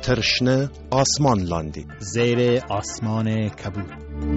ترشنه آسمان لاندی زیر آسمان کبود.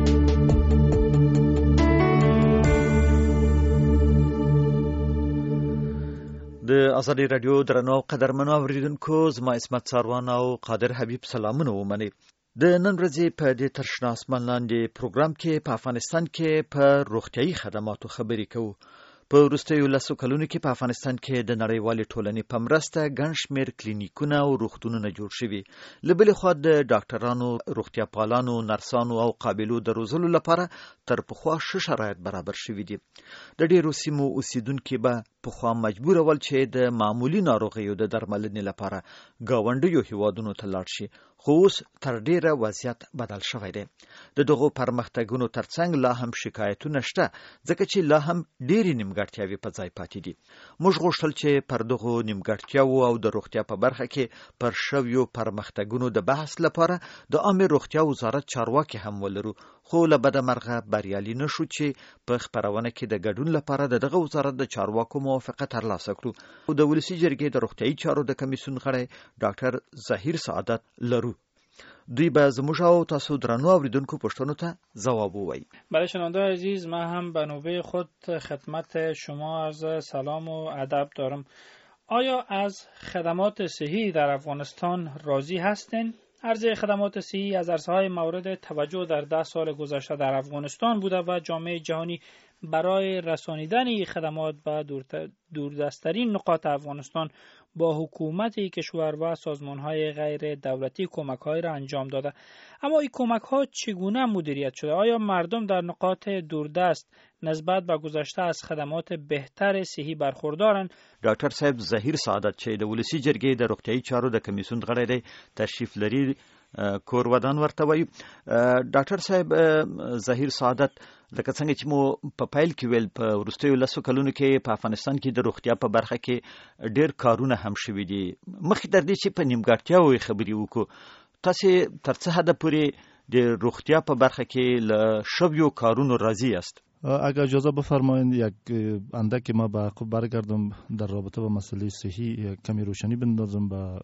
د ازادي رادیو درنو قدرمنو اوریدونکو زما اسمت ساروان او قادر حبیب سلامونه ومني. د نن ورځې په دې ترشنه آسمان لاندې پروګرام کې په افغانستان کې په روغتيایي خدماتو خبرې کوو. په وروستیو لسو کلونو کې په افغانستان کې د نړیوالې ټولنې په مرسته ګڼ شمېر کلینیکونه او روغتونونه جوړ شوي. له بلې خوا د ډاکټرانو، روغتیا پالانو، نرسانو او قابلو د روزلو لپاره تر پخوا ښه شرایط برابر شوي دي. د ډېرو سیمو اوسیدونکي به پخوا مجبور ول چې د معمولی ناروغیو د درملنې لپاره ګاونډیو هیوادونو ته لاړ شي، خو اوس تر ډېره وضعیت بدل شوی دی. د دغو پرمختګونو ترڅنګ لا هم شکایتونه شته، ځکه چې لا هم ډېرې نیمګړتیاوې په ځای پاتې دي. موږ غوښتل چې پر دغو نیمګړتیاوو او د روغتیا په برخه کې پر شویو پرمختګونو د بحث لپاره د عامه روغتیا وزارت چارواکي هم ولرو، خو له بده مرغه بریالي نشو چې په خپرونه کې د ګډون لپاره دغه وزارت د چارواکو موافقه ترلاسه کړو. او د ولسی جرګې د روغتیایي چارو د کمیسیون غړی ډاکټر ظهیر سعادت لرو. دوی به زموږ او تاسو درنو اوریدونکو پوښتنو ته ځواب ووایي. برای شنونده‌های عزیز، من هم به نوبه خود خدمت شما عرض سلام و ادب دارم. آیا از خدمات صحی در افغانستان راضی هستین؟ عرضه خدمات صحی از عرصه‌های مورد توجه در 10 سال گذشته در افغانستان بوده و جامعه جهانی برای رسانیدن این خدمات به دوردستترین نقاط افغانستان با حکومت کشور و سازمان‌های غیر دولتی کمک‌هایی را انجام داده. اما این کمک‌ها چگونه مدیریت شده؟ آیا مردم در نقاط دوردست نسبت به گذشته از خدمات بهتر صحی برخوردارند؟ ډاکټر صاحب ظهیر سعادت چې د ولسی جرګې د روغتیایي چارو د کمیسیون غړی دی، تشریف لري، کور ودان ورته وایي. ډاکټر صاحب ظهیر سعادت، لکه څنګه چې مو په پیل کې ویل، په وروستیو لسو کلونو کې په افغانستان کې د روغتیا په برخه کې ډېر کارونه هم شوي دي. مخکې تر دې چې په نیمګړتیاوو خبرې وکړو، تاسې تر څه حده پورې د روغتیا په برخه کې له شویو کارونو راضی است؟ اگر اجازه بفرمایید یک اندکی ما به عقب برگردم در رابطه با مسئله صحی، کمی روشنی بندازم به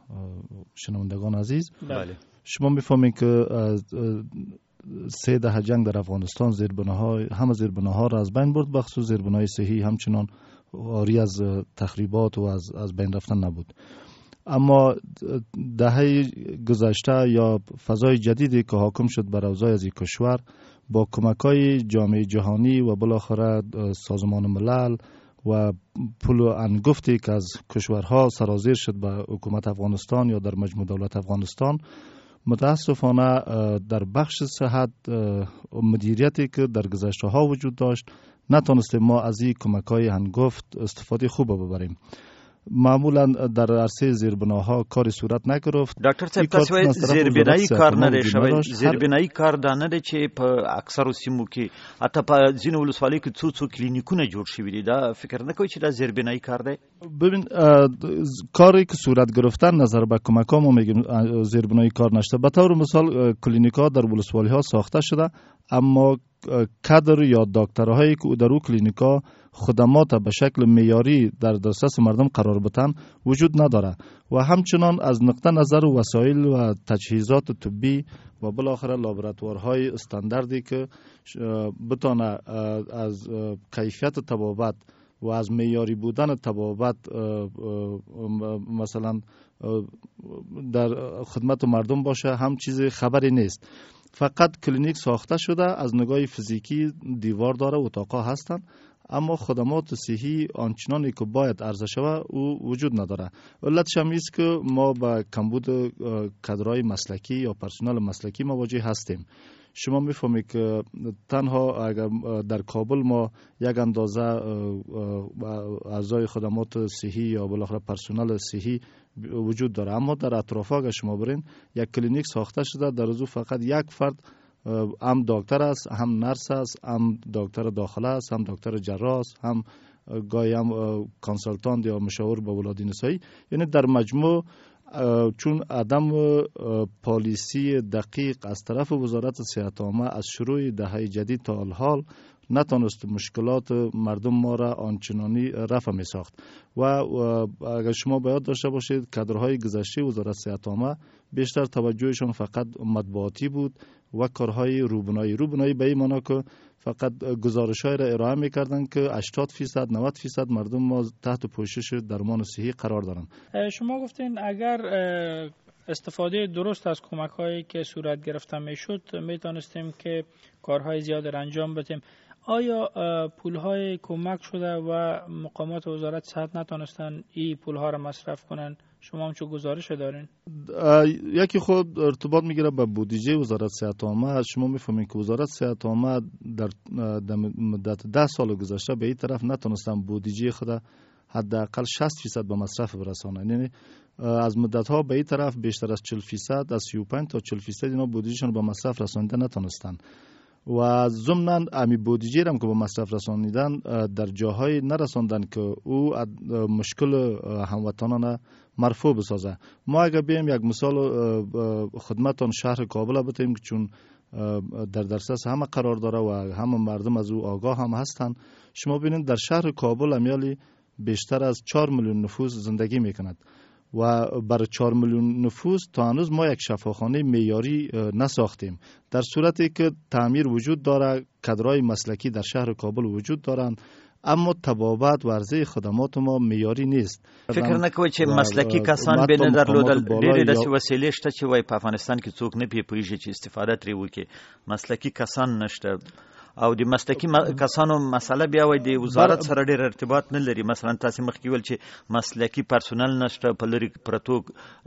شنوندگان عزیز. بله. شما میفهمید که 3 دهه جنگ در افغانستان همه زیربناها را از بین برد، بخصوص زیربنای صحی همچنان آری از تخریبات و از بین رفتن نبود. اما دهه گذشته یا فضای جدیدی که حاکم شد بر اوضاع از این کشور با کمک‌های جامعه جهانی و بالاخره سازمان ملل و پول و انگفتی که از کشورها سرازیر شد به حکومت افغانستان یا در مجموع دولت افغانستان، متاسفانه در بخش صحت مدیریتی که در گذشته ها وجود داشت نتونستیم ما از این کمک‌های انگفت استفاده خوب ببریم. معمولا در عرصه زیربناها کاری صورت نگرفت. ډاکټر صاحب، تاسو وایي زیربنایی کار نه دی شوی. زیربنایی کار دا نه دی چې په اکثرو سیمو کې، حتی په ځینو ولسوالیو کې څو کلینیکونه جوړ شوي دي. دا فکر نه کوي چې دا زیربنایی کار دی؟ ببین، کاری که صورت گرفتن نظر به کمک‌ها ما میگیم زیربنایی کار نشده. به طور مثال کلینیک‌ها در ولسوالی‌ها ساخته شده، اما کادر یا دکترهایی که در اون کلینیک‌ها خدمات به شکل معیاری در دسترس مردم قرار بدن وجود نداره و همچنان از نقطه نظر وسایل و تجهیزات طبی و بالاخره لابراتوارهای استانداردی که بتونه از کیفیت طبابت و از معیاری بودن طبابت مثلا در خدمت مردم باشه هم چیز خبری نیست. فقط کلینیک ساخته شده، از نگاه فیزیکی دیوار داره، اتاقا هستن، اما خدمات صحی آنچنانی که باید عرضه شود او وجود نداره. علتش هم است که ما با کمبود کادرهای مسلکی یا پرسنل مسلکی مواجه هستیم. شما میفهمید که تنها اگر در کابل ما یک اندازه اعضای خدمات صحی یا بالاخره پرسنل صحی وجود داره، اما در اطراف اگر شما برین یک کلینیک ساخته شده، در از فقط یک فرد هم دکتر است، هم نرس است، هم دکتر داخله است، هم دکتر جراح است، هم گاهی هم کانسلتانت یا مشاور به ولادت نسایی. یعنی در مجموع چون عدم پالیسی دقیق از طرف وزارت صحت عامه از شروع دهه جدید تا الحال نتونست مشکلات مردم ما را آنچنانی رفع می ساخت و اگر شما باید داشته باشید کادرهای گذشته وزارت صحت عامه بیشتر توجهشون فقط مطبوعاتی بود و کارهای روبنایی به این معنا که فقط گزارش‌های را ارائه می‌کردند که 80% 90% مردم ما تحت پوشش درمان صحی قرار دارند. شما گفتین اگر استفاده درست از کمک‌هایی که صورت گرفته میشد میتونستیم که کارهای زیاد را انجام بدیم. آیا پولهای کمک شده و مقامات وزارت صحت نتونستن این پولها را مصرف کنن؟ شما هم چه گزارش دارین؟ یکی خود ارتباط میگیره به بودجه وزارت صحت عامه. شما میفهمین که وزارت صحت عامه در مدت 10 سال گذشته به این طرف نتونستن بودجه خود حداقل 60% به مصرف برسانه. یعنی از مدت ها به این طرف بیشتر از 40%، از 35 تا 40% اینا بودجهشون به مصرف رسانیده نتونستن و ضمناً امی بودجه هم که به مصرف رسانیدن در جاهای نرساندن که او مشکل هموطنان مرفوع بسازه. ما اگر بیم یک مثال خدمتان شهر کابل بتیم که چون در دسترس همه قرار داره و همه مردم از او آگاه هم هستند، شما ببینید در شهر کابل امیالی بیشتر از 4 میلیون نفوس زندگی میکند و برای 4 میلیون نفوس تا هنوز ما یک شفاخانه معیاری نساختیم، در صورتی که تعمیر وجود داره، کادرهای مسلکی در شهر کابل وجود دارند، اما تبابت و عرضه خدمات ما معیاری نیست. فکر نکوي چې مسلکی کسان به نه درلودل ډېرې داسې وسیلې شته چې وای په افغانستان کې څوک نه پیږي چې استفاده ترې وکړي. مسلکی کسان نشته او د مسلکی کسانو مسله بیا وای د وزارت سره ډېر ارتباط نه لري. مثلا تاسو مخکې ویل چې مسلکی پرسونل نشته په لری پرتو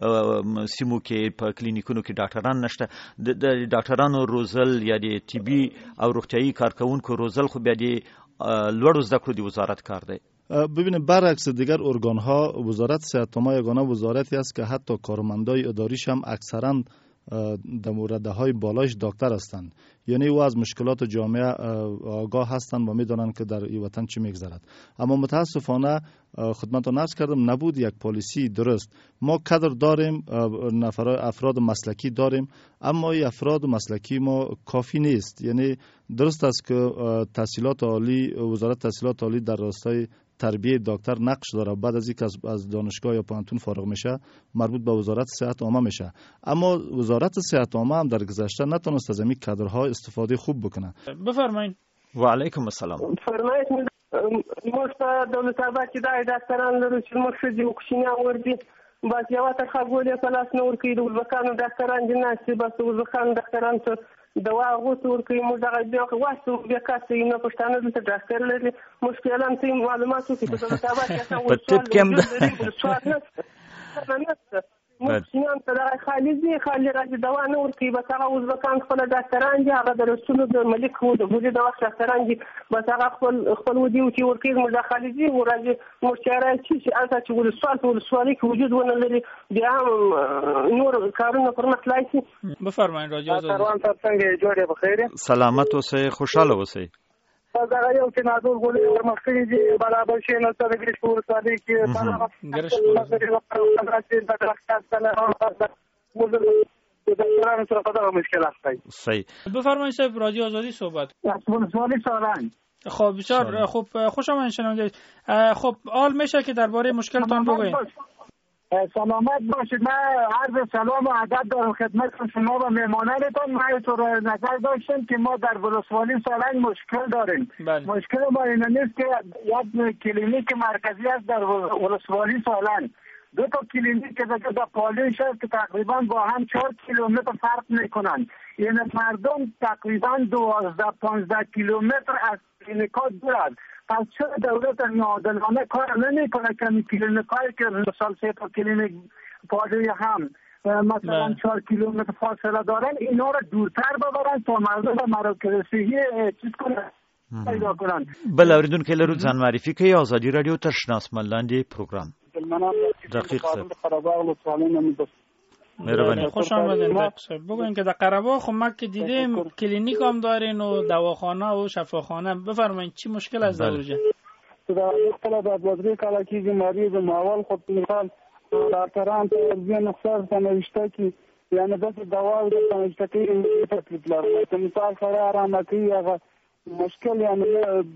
سیمو کې، په کلینیکونو کې ډاکټران نشته. د ډاکټرانو روزل یا د ټي بي او روغتیايي کارکونکو روزل خو بیا د لوړو زده کړو د وزارت کار دی. ببینید برعکس دیگر ارگان ها وزارت صحت عامه یگانه وزارتی است که حتی کارمندای اداریش هم اکثرا در مورد های بالایش دکتر هستند، یعنی او از مشکلات جامعه آگاه هستند و میدانند که در این وطن چی میگذرد. اما متاسفانه خدمتتون عرض کردم نبود یک پالیسی درست. ما کادر داریم، افراد مسلکی داریم، این افراد مسلکی ما کافی نیست. یعنی درست است که تحصیلات عالی، وزارت تحصیلات عالی در راستای تربیه دکتر نقش داره، بعد از اینکه از دانشگاه یا پانتون فارغ میشه مربوط به وزارت صحت عامه میشه. اما وزارت صحت عامه هم در گذشته نتونست از این کادرها استفاده خوب بکنه. بفرمایید. و علیکم السلام. فرمایید موږ په دولت آباد کې د ډاکټرانو لرو چې موږ ښځې او کوچنیان ورځي، بس یوه ترخه ګولۍ په لاس نه ورکوي. د ازبکانو ډاکټران دي ناست، بس د ازبکانو ډاکټرانو ته دوا غوڅ ورکوي. موږ دغه بیا واسو بیا کاسې نه پښتانه دلته ډاکټر لري، موږ اعلان کوي معلومات وکړي په دولت آباد کې اصلا سوال نشته. موږ سینان ته دغه خالي دي، خالي راځي دوا نه ورکوي. بس هغه ازبکان خپل ډاکټران دي، هغه د رسولو د ملک و د بودې د وخت ډاکټران دي، بس هغه خپل ودي چې ورکوي. موږ د خالي دي ورځي موږ چاره چې هلته چې ولسوالۍ کې وجود ونه لري بیا هم نور کارونه پر مخ لاړ شي. بفرمایئ راجع کاروان صاحب څنګه جوړې بخیر؟ سلامت اوسئ، خوشاله اوسئ. دا یو چې نادول ګولې ورمخکې دي برابر شي نو څه د ګریش په ولسوالۍ کې صحیح. بفرمایید صاحب، رادیو آزادی صحبت. ولسوالی سالنگ. خب بسیار خوب، خوش آمدید شنونده. خب حال میشه که درباره مشکلتان بگویید. سلامت باشید. من عرض سلام و ادب دارم خدمت شما و مهمانانتان. من تو را نظر داشتم که ما در ولسوالی سالنگ مشکل داریم. مشکل ما این نیست که یک کلینیک مرکزی است در ولسوالی سالنگ، دو تا کلینیک که در پالوش است که تقریبا با هم 4 کیلومتر فرق میکنند. یعنی مردم تقریبا 12-15 کیلومتر از کلینیک‌ها دور است. پس چرا دولت ناعادلانه کار نمیکنه که این کلینیک‌هایی که مثال 3 تا کلینیک پالوی هم مثلا 4 کیلومتر فاصله دارن اینا را دورتر ببرن تا مردم به مراکز صحی چیز کنن پیدا کنن. بل اوریدونکو لرو ځان معرفي کوي. آزادي رادیو تر شناسمن لاندې پروګرام. دقیق صاحب مهربانی. خوش آمدید. بگوین که در قره‌باغ خب ما که دیدیم کلینیک هم دارین و دواخانه و شفاخانه. بفرمایید چی مشکل از در اونجا؟ در مختلف بازاری کلاکی مریض ماول خود مثال دکتران ته ځین اکثر نوشته کی یعنی داسې دوا د نوشته کی تکلیف لري چې مثال سره آرام کوي هغه مشکل یعنی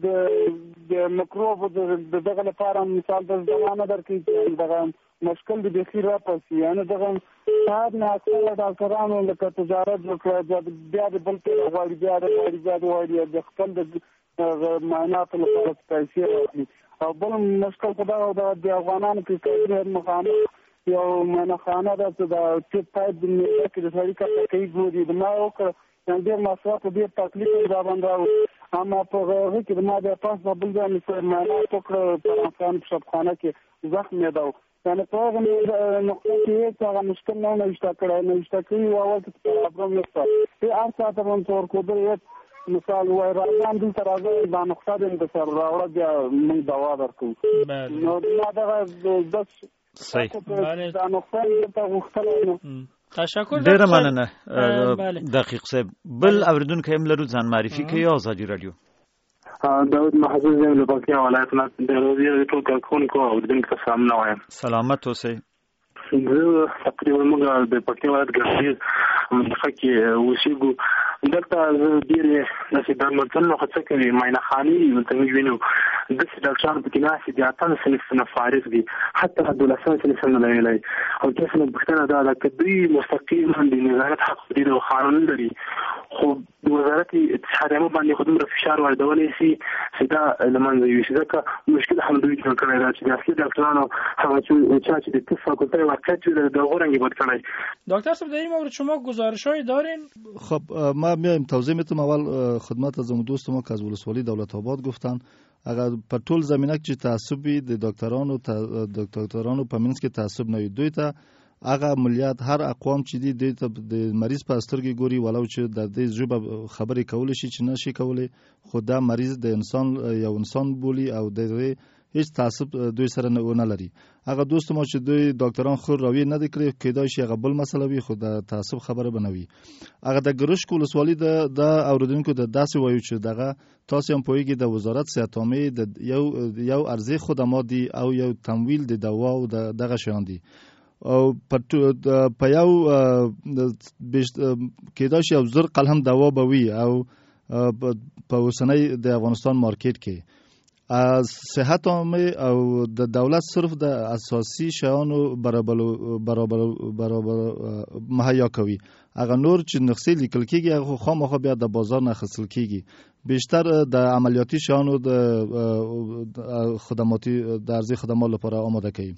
د میکروب د دغه لپاره مثال د زمانه درکې دغه مشکل د بخیر راپسې یعنی دغه صاحب نه اکثر ډاکټرانو لکه تجارت وکړه بیا د بل په غوړي بیا د خپل د معایناتو لپاره پیسې راځي او بل مشکل خدای د افغانانو کې ډېر مخامخ یو منخانه ده چې د ټیپ پایپ د میله کې د سړي کټه کوي ګوري د ما وکړه ډېر مصرف ډېر تکلیف را باندې راوړي اما په هغه کې د ما د پاس د بل ځای مثل معاینات وکړه په افغان شفخانه کې زخم یې ده یعنی په هغه نقطه کې هیڅ هغه مشکل نه نشته کړی او اول کې پرابلم نشته هر څه ته هم تور کوډر مثال وای راځم دلته راځي دا نقطه د سر راوړه بیا موږ دوا درکو نو دا د صحیح دا نقطه ته غوښتل تشکر ډیر مننه دقیق صاحب بل اوریدونکو هم لرو ځان معرفي کوي آزادي رادیو داود محفوظ یم له پکتیا ولایت نه د روزي ټول کارکونکو او د دې سلام نه وایم سلامت اوسئ زه تقریبا موږ د پکتیا ولایت ګرځي منطقه کې اوسېږو دلته ډېرې داسې درملتونونه خو څه کوي معاینه خانې ته موږ وینو داسې ډاکټران پکې ناست دي اتم صنف نه فارغ دي حتی 12 صنف نه ویلی او داسې نه پوښتنه دا ده که دوی مستقیما د نظارت حق لري او قانون لري خو د وزارت اتحادیه باندې خو دومره فشار واردولی شي چې دا له منځه یوسي ځکه مشکل هم دوی جوړ کړی ده چې د اصلي ډاکټرانو هغه چې د طب فاکولته واقعیت وي د هغو رنګ یې بد کړی. دکتر صاحب در این مورد شما گزارش‌هایی دارین؟ خب ما میایم توضیح میتونم. اول خدمت از دوست ما که از ولسوالی دولت آباد گفتن اگر پر ټول زمینه کې تعصبی د ډاکټرانو په منځ کې تعصب نه وي دوی ته هغه ملیات هر اقوام چې دي د مریض په سترګې ګوري ولو چې د دې ژبه خبرې کول شي چې نشي کولای خو دا مریض د انسان یو انسان بولی او د هیڅ تعصب دوی سره نه لري. هغه دوست ما چې دوی ډاکټران خور راوي نه دي کړی کېدای شي هغه بل مسله وي خو د تعصب خبره بنوي. هغه د ګرشک ولسوالي د اوریدونکو د داسې وایو چې دغه تاسو هم پوهیږئ د وزارت صحت عامه د یو ارزي خدمات دي او یو تمویل د دوا او دغه شیان دي او په یو کېدای شي یو زر قلم دوا به وي او په اوسنۍ د افغانستان مارکیټ کې صحت عامه او د دولت صرف د اساسي شیانو برابر مهیا کوي. هغه نور چې نقصې لیکل کېږي هغه خامخا بیا د بازار نه اخیستل کېږي. بیشتر د عملیاتي شیانو د خدماتي د ارزي خدمات لپاره آماده کوي.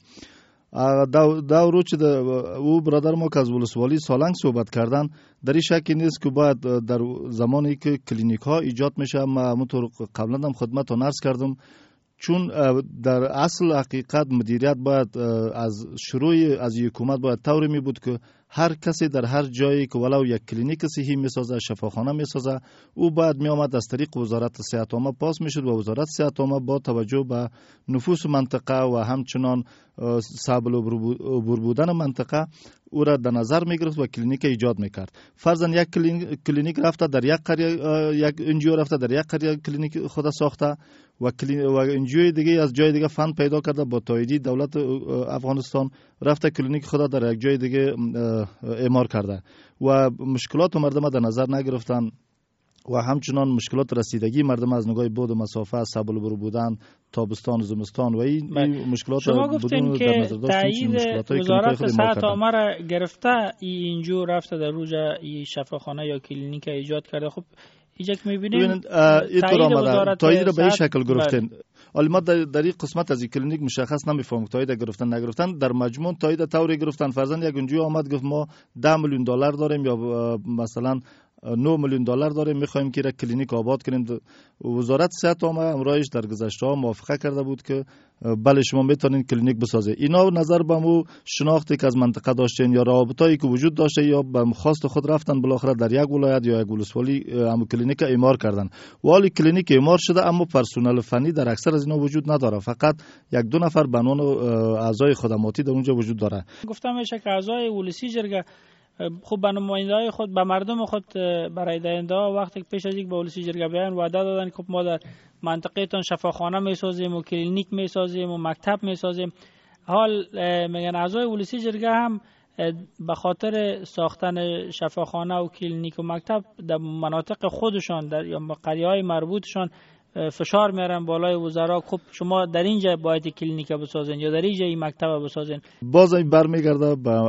دا ورو چې او برادر ما که از ولسوالی سالنگ صحبت کردن در این شکی نیست که باید در زمانی که کلینیک ها ایجاد میشه ما همونطور قبلا هم خدمتتون عرض کردم چون در اصل حقیقت مدیریت باید از شروع از حکومت باید طوری می بود که هر کسی در هر جایی که ولو یک کلینیک صحی میسازه شفاخانه میسازه او باید می آمد از طریق وزارت صحت عامه پاس میشد و وزارت صحت عامه با توجه به نفوس منطقه و همچنان صعب العبور بودن منطقه او را در نظر میگرفت و کلینیک ایجاد میکرد. فرضاً یک کلینیک رفته در یک قریه، یک انجیو رفته در یک قریه کلینیک خود ساخته و انجیو دیگه از جای دیگه فند پیدا کرده با تاییدی دولت افغانستان رفته کلینیک خود در یک جای دیگه اعمار کرده و مشکلات مردم در نظر نگرفتن و همچنان مشکلات رسیدگی مردم از نگاه بعد و مسافه، صعب العبور بودن، تابستان و زمستان و این مشکلات شما گفتین که تایید وزارت صحت عامه را گرفته اینجا رفته در روجا این شفاخانه یا کلینیک ایجاد کرده. خب اینجا که می‌بینیم تایید را به این شکل گرفتن. ولی ما در این قسمت از این کلینیک مشخص نمی‌فهمیم تایید گرفتن نگرفتن. در مجموع تایید طوری گرفتن. فرضاً یک اونجا آمد گفت ما 10 میلیون دلار داریم یا مثلا 9 میلیون دلار داریم می‌خوایم که کلینیک آباد کنیم. وزارت صحت عامه امرایش در گذشته موافقه کرده بود که بله شما میتونین کلینیک بسازه. اینا نظر به مو شناختی که از منطقه داشتین یا رابطه‌ای که وجود داشته یا به خواست خود رفتن بالاخره در یک ولایت یا یک ولسوالی هم کلینیک اعمار کردن. ولی کلینیک اعمار شده اما پرسنل فنی در اکثر از اینا وجود نداره. فقط یک دو نفر به عنوان اعضای خدماتی در اونجا وجود داره. گفتم میشه که اعضای ولسی جرگه خب به نماینده‌های خود به مردم خود برای دهنده‌ها وقتی پیش از اینکه به ولسی جرگه بیان وعده دادن که ما در منطقه تان شفاخانه میسازیم و کلینیک میسازیم و مکتب میسازیم. حال میگن اعضای ولسی جرگه هم به خاطر ساختن شفاخانه و کلینیک و مکتب در مناطق خودشان یا قریه‌های مربوطشان فشار میارن بالای وزرا. خب شما در اینجا باید کلینیک بسازین یا در اینجا این مکتب بسازین. باز این برمیگرده به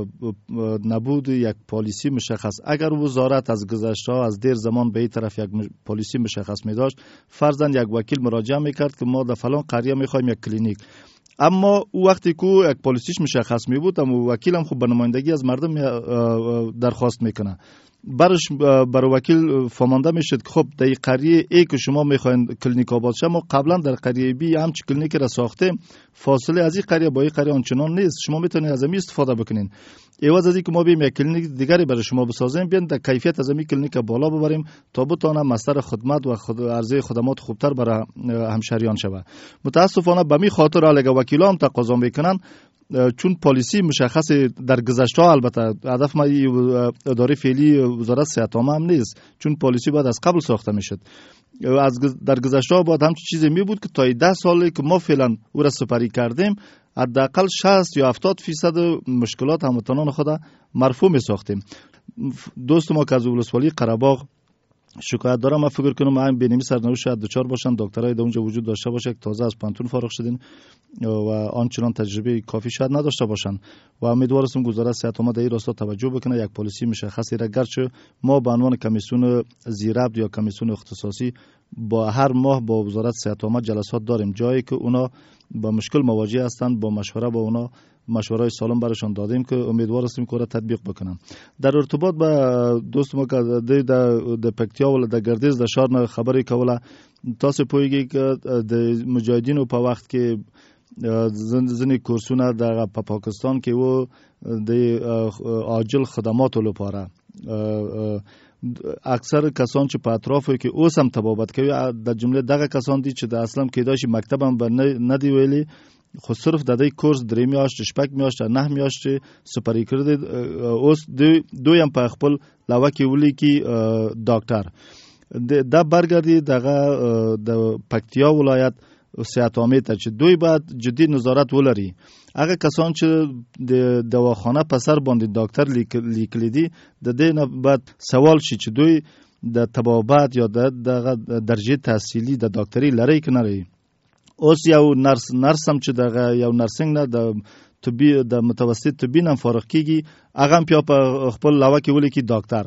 نبود یک پالیسی مشخص. اگر وزارت از گذشته از دیر زمان به این طرف یک پالیسی مشخص می داشت، فرضاً یک وکیل مراجعه میکرد که ما در فلان قریه میخوایم یک کلینیک، اما او وقتی که یک پالیسیش مشخص می بود، اما وکیل هم خب به نمایندگی از مردم درخواست میکنه، برای وکیل فهمانده میشد که خب در قریه ای که شما میخواین کلینیک آباد شه، ما قبلا در قریه بی همچین کلینیک را ساختیم، فاصله از این قریه با این قریه آنچنان نیست، شما میتونید از این استفاده بکنین. عوض از اینکه ما بیم یک کلینیک دیگری برای شما بسازیم، بیان در کیفیت از این کلینیک بالا ببریم تا بتونه مصدر خدمت و عرضه خدمات خوبتر برای همشهریان شود. متاسفانه به می خاطر اگه وکیلا هم تقاضا میکنن، چون پالیسی مشخص در گذشته، البته هدف ما اداره فعلی وزارت صحت عامه هم نیست، چون پالیسی باید از قبل ساخته میشد. در گذشته باید همچین چیزی می بود که تا 10 سالی که ما فعلا او را سپری کردیم، حداقل 60 یا 70% مشکلات هموطنان خود مرفوع می ساختیم. دوست ما که از ولسوالی قره‌باغ شکایت دارم، من فکر کنم من بینیمی سرنوشت شاید دوچار باشن، دکترای در اونجا وجود داشته باشه که تازه از پانتون فارغ شدین و آنچنان تجربه کافی شاید نداشته باشن و امیدوارم وزارت صحت عامه در این راستا توجه بکنه، یک پالیسی مشخصی را، گرچه ما به عنوان کمیسیون زیربط یا کمیسیون اختصاصی با هر ماه با وزارت صحت عامه جلسات داریم، جایی که اونا با مشکل مواجه هستند، با مشوره با اونا مشورای سالم براشون دادیم که امیدوار هستیم که را تطبیق بکنن. در ارتباط با دوست ما که د پکتیا ول د ګردیز د شهر نه خبرې کوله، تاسو پوهیږئ که د مجاهدینو په وخت کې ځینې کورسونه د پاکستان کې وو د عاجل خدماتو لپاره. اکثر کسان چې په اطرافو کې اوس هم تبابت کوي، د جمله دغه کسان دي چې د اصلا کېدای شي مکتب هم نه دی ویلي، خو صرف د دې کورس 3 میاشتې 6 میاشتې 9 میاشتې سپری کړی. اوس دوی هم په خپل لاوه کې ولیکي ډاکټر دا برګردي دغه د پکتیا ولایت صحت عامه ته چې دوی باید جدي نظارت ولري. هغه کسان چې د دواخانه په سر باندې ډاکټر لیکلی دي، د دې نه باید سوال شي چې دوی د طبابت یا د درجه تحصیلي د ډاکټري لري که نه لري. اوس یو نرس هم چې دغه یو نرسنګ نه د طبي د متوسط طبي نه فارغ کیږي، هغه هم بیا په خپل لاوه کې ولیکي ډاکټر.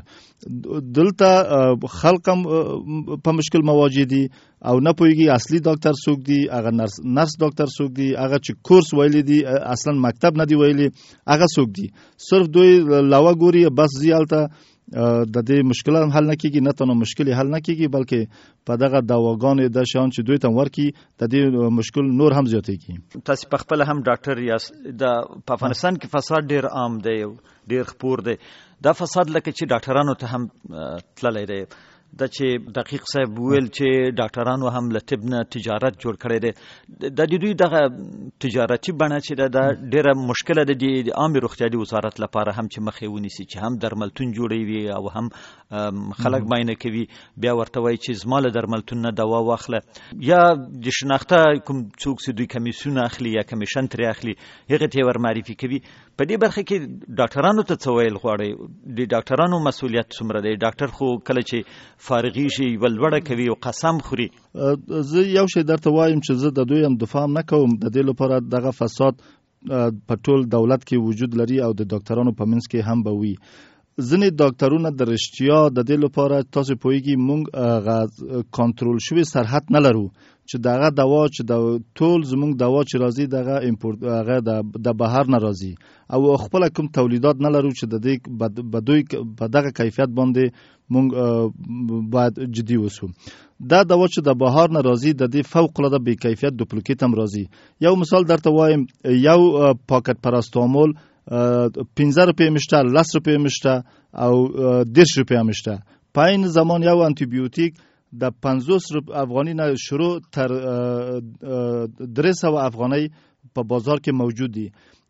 دلته خلق هم په مشکل مواجه دي او نه پوهیږي اصلي ډاکټر څوک دی، هغه نرس ډاکټر څوک دی، هغه چې کورس ویلی دی اصلا مکتب نه دی ویلی هغه څوک دی. صرف دوی لاوه ګوري، بس زیالته د دې مشکل هم حل نه کیږي، نه تنها مشکل حل نه کیږي بلکې په دغه دواګانې د شان چې دوی ته ورکی د دې مشکل نور هم زیاتېږي. تاسو په خپل هم ډاکټر یاست، د په افغانستان کې فساد ډیر عام دی، ډیر خپور دی. دا فساد لکه چې ډاکټرانو ته هم تللی دی، د چې دقیق صاحب ویل چې ډاکټرانو هم له طب نه تجارت جوړ کړی دی. د دوی دغه تجارتي بڼه چې ده ډیره مشکله ده د عامې روغتیايي وزارت لپاره هم چې مخې ونیسي چې هم درملتون جوړوي او هم خلک معاینه کوي، بیا ورته وایي چې زما له درملتون نه دوا واخله، یا د شناخته کوم څوک چې دوی کمیسیون اخلي یا کمیشن ترې اخلي هغه ته ور معرفي کوي. په دې برخه کې ډاکټرانو ته څه ویل غواړي؟ د ډاکټرانو مسؤلیت څومره دی؟ ډاکټر خو کله چې فارغی شي ولوړه کوي او قسم خوري. زه یو شی درته وایم چې زه د دوی هم دفاع نه کوم، د دې لپاره دغه فساد په ټول دولت کې وجود لري او د ډاکټرانو په منځ کې هم به وي. ځینې ډاکټرونه د رښتیا د دې لپاره تاسو پوهیږئ موږ کنټرول شوی سرحد نه لرو چې دغه دوا چې د ټول زموږ دوا چې راځي دغه امپورت هغه د بهر نه راځي او خپل کوم تولیدات نه لرو چې د دې بدوی په دغه کیفیت باندې موږ باید جدي اوسو. دا دوا چې د بهر نه راځي د دې فوق العاده بې کیفیت دوپلیکیت هم راځي. یو مثال درته وایم، یو پاکت پاراستامول 15 روپیه میشته، 10 روپیه میشته او 10 روپیه میشته. په این زمان یو انتی بیوتیک د 50 افغانی نه شروع تر 300 افغانی په بازار کې موجود دي.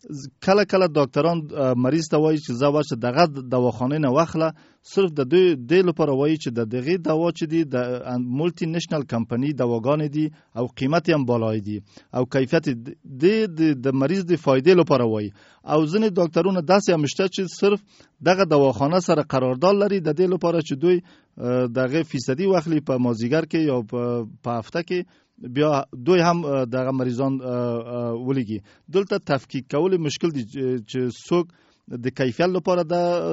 کله کله ډاکټران مریض ته وایي چې زه واشه دغه دواخانه نه واخله، صرف د دې لپاره وایي چې د دغه دوا چې دي د مولټي نېشنل کمپنی دواګانې دي او قیمت هم بالای دي او کیفیت د مریض د فایدې لپاره وایي. او ځینې ډاکټرونه داسې هم شته چې صرف دغه دواخانه سره قرارداد لري د دې لپاره چې دوی دغه فیصدي واخلي په مازیګر کې یا په هفته کې، بیا دوی هم دغه مریضان ولګي. دلته تفکیک کول مشکل دي چې څوک د کیفیت لپاره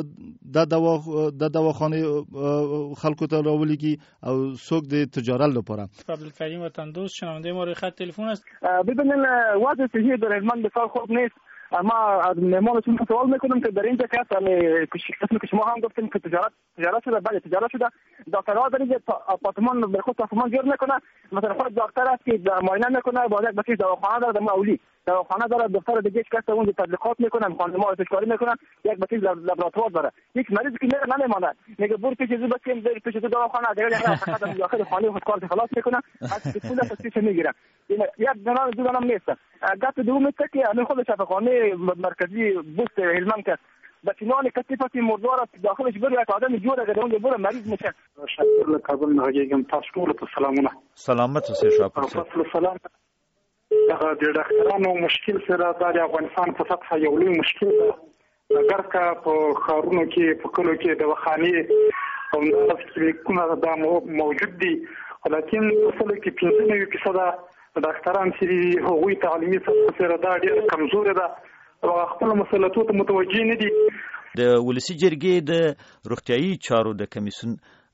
د دواخانه خلکو ته راولګي او څوک د تجارت لپاره. عبدالکریم وطن دوست شنونده ما روی خط تلفن است. ببینید وضع صحی در هلمند بسیار خوب نیست. ما از مهمانتون سوال میکنم که در اینجا که قسمی که شما هم گفتیم که تجارت شده، بله تجارت شده، دکترها در اینجا آپارتمان به خود ساختمان گیر میکنه. مثلا خود دکتر است که معاینه میکنه، باید یک بچه دواخانه داره، در اولی دواخانه داره، دکتر دیگه کس اون تبلیغات میکنه، خانم‌ها آزمایشگاری میکنن، یک بچه لابراتوار داره. یک مریض که میره نمیمونه، میگه برو پیش از بچه بری پیش از دواخانه، دیگه فقط داخل خانه خود کار خلاص میکنه، از پول پسش میگیره. یک دو دانم نیست. گفت دوم است که همین خود شفاخانه مرکزی بوست هلمند که بچینان کتیفتی مردوار داخلش بری یک آدم جوره که اون بره مریض میشه. شکر کابل نه هیګم تاسو ټول ته سلامونه. سلامت اوسئ شاپور صاحب. سلام. دا د ډاکټرانو مشکل سره د افغانستان په سطح یو لوی مشکل ده. اگر که په خارونو کې په کلو کې دواخانې او ناس کلینیکونه دا موجود دي، ولیکن اصل کې 95% ډاکټران چې هغوی تعلیمي سطح سره دا ډېر کمزوره ده او خپل مسؤلیتونو ته متوجه نه دي. د ولسی جرګې د روغتیايي چارو د کمیسیون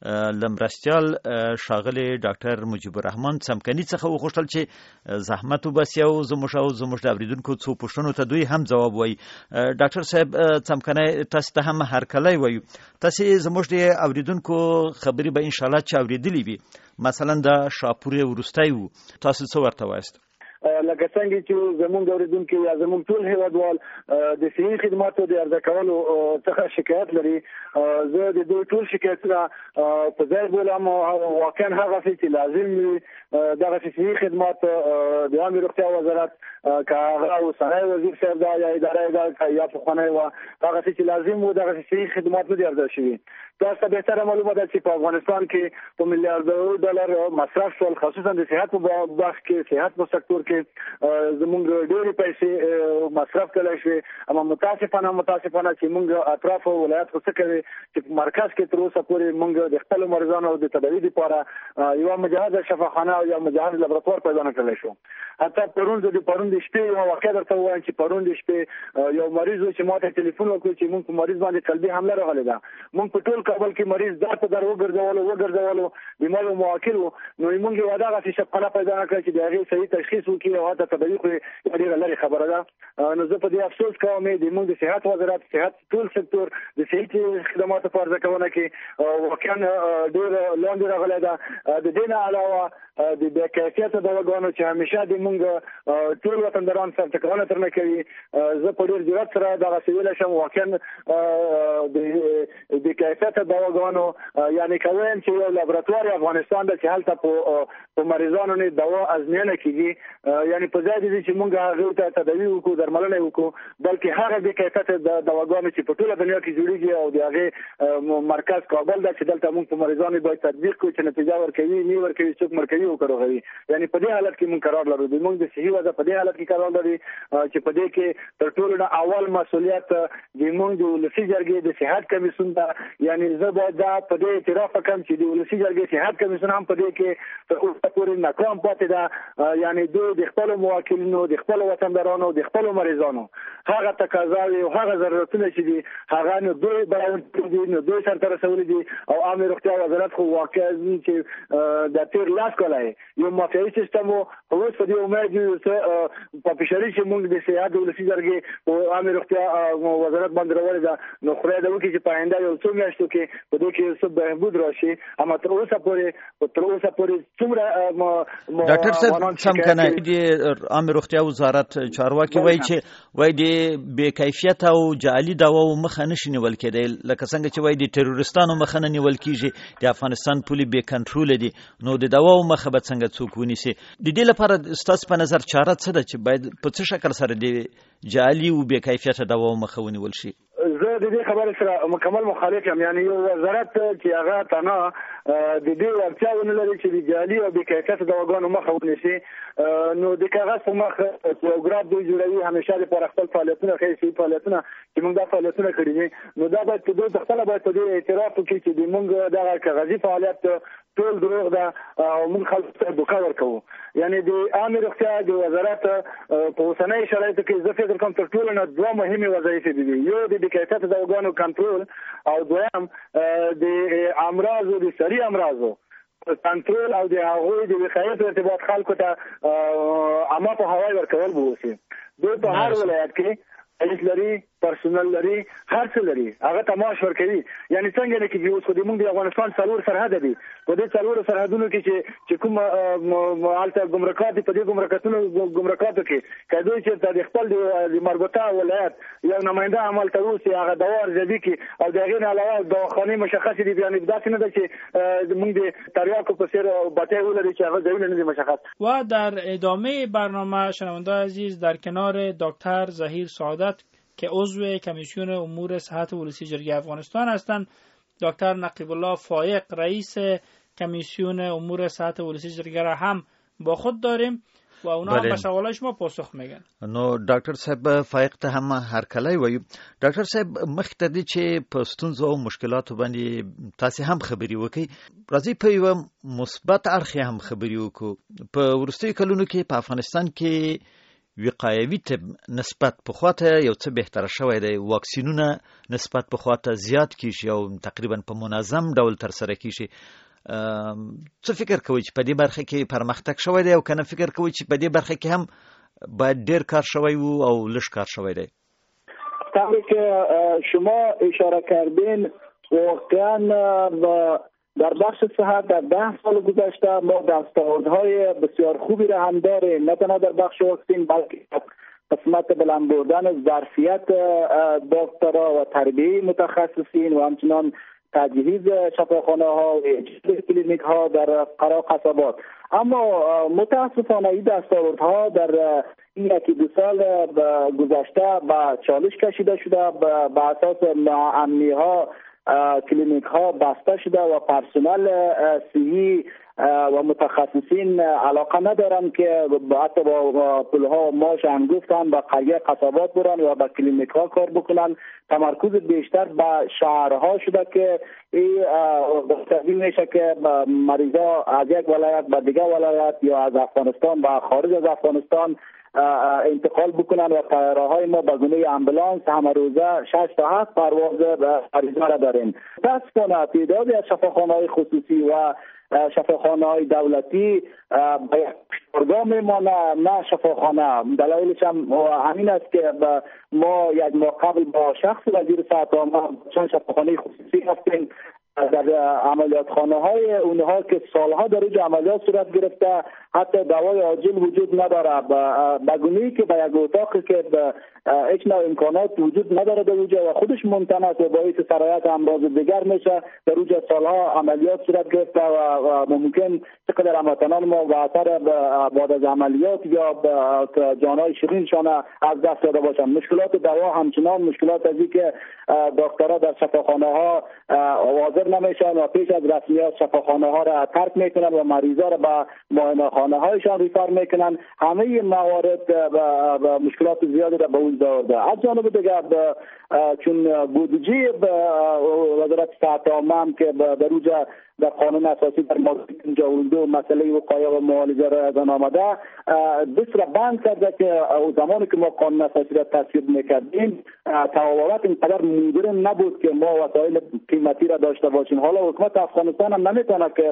لمرستیال ښاغلی ډاکټر مجیب الرحمن څمکني څخه وغوښتل چې زحمت وباسي او زموږ د اورېدونکو څو پوښتنو ته دوی هم ځواب وایي. ډاکټر صاحب څمکنی تاسو ته هم هرکلی وایو. تاسو زموږ د اورېدونکو خبرې به انشاءالله چې اورېدلې وي، مثلا د شاپور وروستی و، تاسو څه ورته وایاست؟ لکه څنګه چې زمونږ اوریدونکو یا زمونږ ټول هیوادوال د صحي خدماتو د عرضه کولو څخه شکایت لري، زه د دوی ټول شکایتونه په ځای بولم. واقعا هغه چې لازم وي دغه صحي خدمات د عامه روغتیا وزارت که هغه اوسنی وزیر صاحب دا یا اداره دا یا پخوانی و هغه چې لازم و دغه صحي خدمات نه دي عرضه شوي. تاسو ته بهتره معلومه ده چې په افغانستان کې په میلیاردونو ډالر مصرف شول، خصوصا د صحت په بخش کې، صحت په سکتور کې زمونږ ډېرې پیسې مصرف کړای شوې. اما متاسفانه چې موږ اطراف ولایت خو څه کوي چې په مرکز کې تر اوسه پورې موږ د خپل مریضانو د تداوی لپاره یو مجهزه شفاخانه او یو مجهز لابراتوار پیدا نه کړلی شو. حتی پرون د شپې یو واقعه درته وایم چې پرون د شپې یو مریض چې ماته ټلیفون وکړ چې موږ په مریض باندې قلبي حمله راغلې ده. موږ په ټول کابل کې مریض در په در وګرځولو بیمار او موکل وو، نو موږ یو دغه شفاخانه پیدا نه کړ چې د هغې صحیح تشخیص وکړي او هغه تداوی خو ډېره لرې خبره ده. نو زه په دې افسوس کوم د موږ د صحت وزارت صحت ټول سکتور د صحي خدماتو په عرضه کونه کې واقعا ډېر لاندې راغلی ده. د دې نه علاوه د بې کیفیته دواګانو چې همیشه د موږ ټول وطنداران سره ټکرونه ترنه کوي، زه په ډېر جرأت سره دغه ویلی شم واقعا د بې کیفیته دواګانو یعنې که وایم چې یو لابراتوار افغانستان ده چې هلته په مریضانو نه دوا ازموینه کېږي، یعنې په ځای دي چې موږ هغوی ته تداوي وکړو، درملنه وکړو، بلکې هغه بې کیفیته دواګانو چې په ټوله دنیا کې جوړېږي او د هغې مرکز کابل ده چې دلته موږ په مریضانو باید تطبیق کړو چې نتیجه ورکوي نه ورکوي، څوک مرکوي او کاروي. یعنې په دې حالت کې موږ قرار لرو. موږ د صحي وضع په دې حالت کې قرار لري چې په دې کې تر ټولو نه اول مسؤلیت زموږ د ولسي جرګې د صحت کمیسیون ده. یعنې زه باید دا په دې اعتراف وکړم چې د ولسي جرګې صحت کمیسیون هم په دې کې تر اوسه پورې ناکام پاتې ده. یعنې دوی د خپلو موکلینو، د خپلو وطندارانو، د خپلو مریضانو هغه تقاضاوې او هغه ضرورتونه چې دي هغه نو دوی برابر دي، نو دوی سرته رسولي دي. او عامه روغتیا وزارت خو واقعا چې د تیر لاس کولای یو مافیایي سیستم وو، اوس په دې امید یو چې په فشاري چې موږ د صحت د ولسي جرګې او عامه روغتیا وزارت باندې راوړی ده، نو خدای دې وکړي چې په آینده یو څو میاشتو کې په دې کې څه بهبود راشي. اما تر اوسه پورې څومره ډاکټر صاحب څمکنه د عامه روغتیا وزارت چارواکي وایي چې د بې کیفیت او جعلي دواو مخه نشي نیول کېدای، لکه څنګه چې وایي د تروریستانو مخه نه نیول کېږي، د افغانستان پولې بې کنټروله دي، نو د دواو مخه به څنګه څوک ونیسي؟ د دې لپاره ستاسو په نظر چاره څه ده چې باید په څه شکل سره د جعلي او بې کیفیته دواو مخه ونیول شي؟ زه د دې خبرې سره مکمل مخالف یم. یعنی یو وزارت چې هغه تنها د دې وړتیا ونه لري چې د جعلي او بې کیفیته دواګانو مخه ونیسي، نو د کاغذ په مخ پروګرام دوی جوړوي، همیشه لپاره خپل فعالیتونه خیسي فعالیتونه چې موږ دا فعالیتونه کړي دي، نو دا باید دوی خپل باید په دې اعتراف وکړي چې موږ دا کاغذي فعالیت ټول دروغ ده او موږ خلکو ته دوکه ورکوو. یعنی د عامه روغتیا د وزارت په اوسنۍ شرایطو کې زه فکر کوم تر ټولو نه دوه مهمې وظایفې دي، یو د بې کیفیته دواګانو کنټرول او دویم د امراضو د سري امراضو کنټرول او د هغوی د وقایې په ارتباط خلکو ته عامه په هوای ورکول به وشي. دوی په هر ولایت کې پولیس لري، پرسونل لري، هر څه لري، هغه تماش ورکوي. یعنی څنګه نه کېږي اوس خو د موږ د افغانستان څلور سرحد دي، په دې څلورو سرحدونو کې چې کوم هلته ګمرکات دي، په دې ګمرکاتو کې که دوی چېرته د خپل د مربوطه ولایت یو نماینده عمل ته ووسي، هغه دوا ارزیابي کړي او د هغې نه علاوه دواخانې مشخصې دي، یعنې داسې نه ده چې موږ د تریاکو په څېر بټۍ ولري چې هغه ځایونه نه دي مشخص. و در ادامه برنامه شنونده عزیز در کنار دکتر ظهیر سعادت که عضو کمیسیون امور صحت ولسی جرگه افغانستان هستند، دکتر نقیب الله فایق رئیس کمیسیون امور صحت ولسی جرگه را هم با خود داریم و اونا هم به سوالای شما پاسخ میگن. نو ډاکټر صاحب فایق ته هم هرکلی وایو. ډاکټر صاحب مخکې دې چې په ستونزو او مشکلاتو باندې تاسو هم خبري وکړي، راځي په یو مثبت اړخ هم خبري وکړو. په ورستي کلونو کې په افغانستان کې وقایوي طب نسبت په خواته یو څه بهتره شوی دی، واکسینونه نسبت په خواته زیات کیږي او تقریبا په منظم ډول تر سره کیږي. څه فکر کوئ چې په دې برخه کې پرمختګ شوی دی او کنه فکر کوئ چې په دې برخه کې هم باید ډیر کار شوی وو او لږ کار شوی دی؟ طبعا که شما اشاره کردین واقعا در بخش صحت در 10 سال گذشته ما دستاوردهای بسیار خوبی را هم داریم، نه تنها در بخش واکسین بلکه قسمت بلند بردن ظرفیت دکترها و تربیه متخصصین و همچنان تجهیز شفاخانه ها و کلینیک ها در قرا قصبات. اما متاسفانه این دستاوردها در این 1-2 سال گذشته به چالش کشیده شده، به اساس امنی ها کلینیک ها بسته شده و پرسنل صحی و متخصصین علاقه ندارن که حتی با پولها ماش انگفت هم به قریه قصبات برن و به کلینیک ها کار بکنن. تمرکز بیشتر به شهرها شده که این تبدیل میشه که مریضا از یک ولایت به دیگه ولایت یا از افغانستان به خارج از افغانستان انتقال بکنن و طیاره‌های ما به گونه امبولانس همه روزه 6 تا 7 پرواز مریضا را داریم. متأسفانه تعدادی از شفاخانه‌های خصوصی و شفاخانه‌های دولتی به یک پشتوارگاه میمانه، نه شفاخانه. دلایلش هم همین است که ما یک ماه قبل با شخص وزیر صحت عامه چند شفاخانه خصوصی هستیم در عملیات خانه های اونها که سالها در اینجا عملیات صورت گرفته، حتی دوای عاجل وجود نداره، بگونه‌ای که به یک اتاقی که هیچ نوع امکانات وجود نداره در اونجا و خودش ممتنع است و باعث سرایت امراض دیگر میشه. در اونجا سالها عملیات صورت گرفته و ممکن چقدر هموطنان ما به اثر بعد از عملیات یا جانهای شیرینشان از دست داده باشن. مشکلات دوا همچنان، مشکلات از این که دکترها در شفاخانه ها حاضر نمیشن و پیش از رسمیات شفاخانه ها را ترک میکنن و مریضا را به معاینه خانه هایشان ریفر میکنن. همه موارد و مشکلات زیادی را به وجود آورده. از جانب دیگر چون بودجه وزارت صحت عامه که در اونجا در قانون اساسی در ماده 52 مسئله وقایه و معالجه را از آن آمده، دست را بند کرده که زمانی که ما قانون اساسی را تصویب میکردیم تفاوت اینقدر مدرن نبود که ما وسایل قیمتی را داشته باشیم. حالا حکومت افغانستان هم نمیتونه که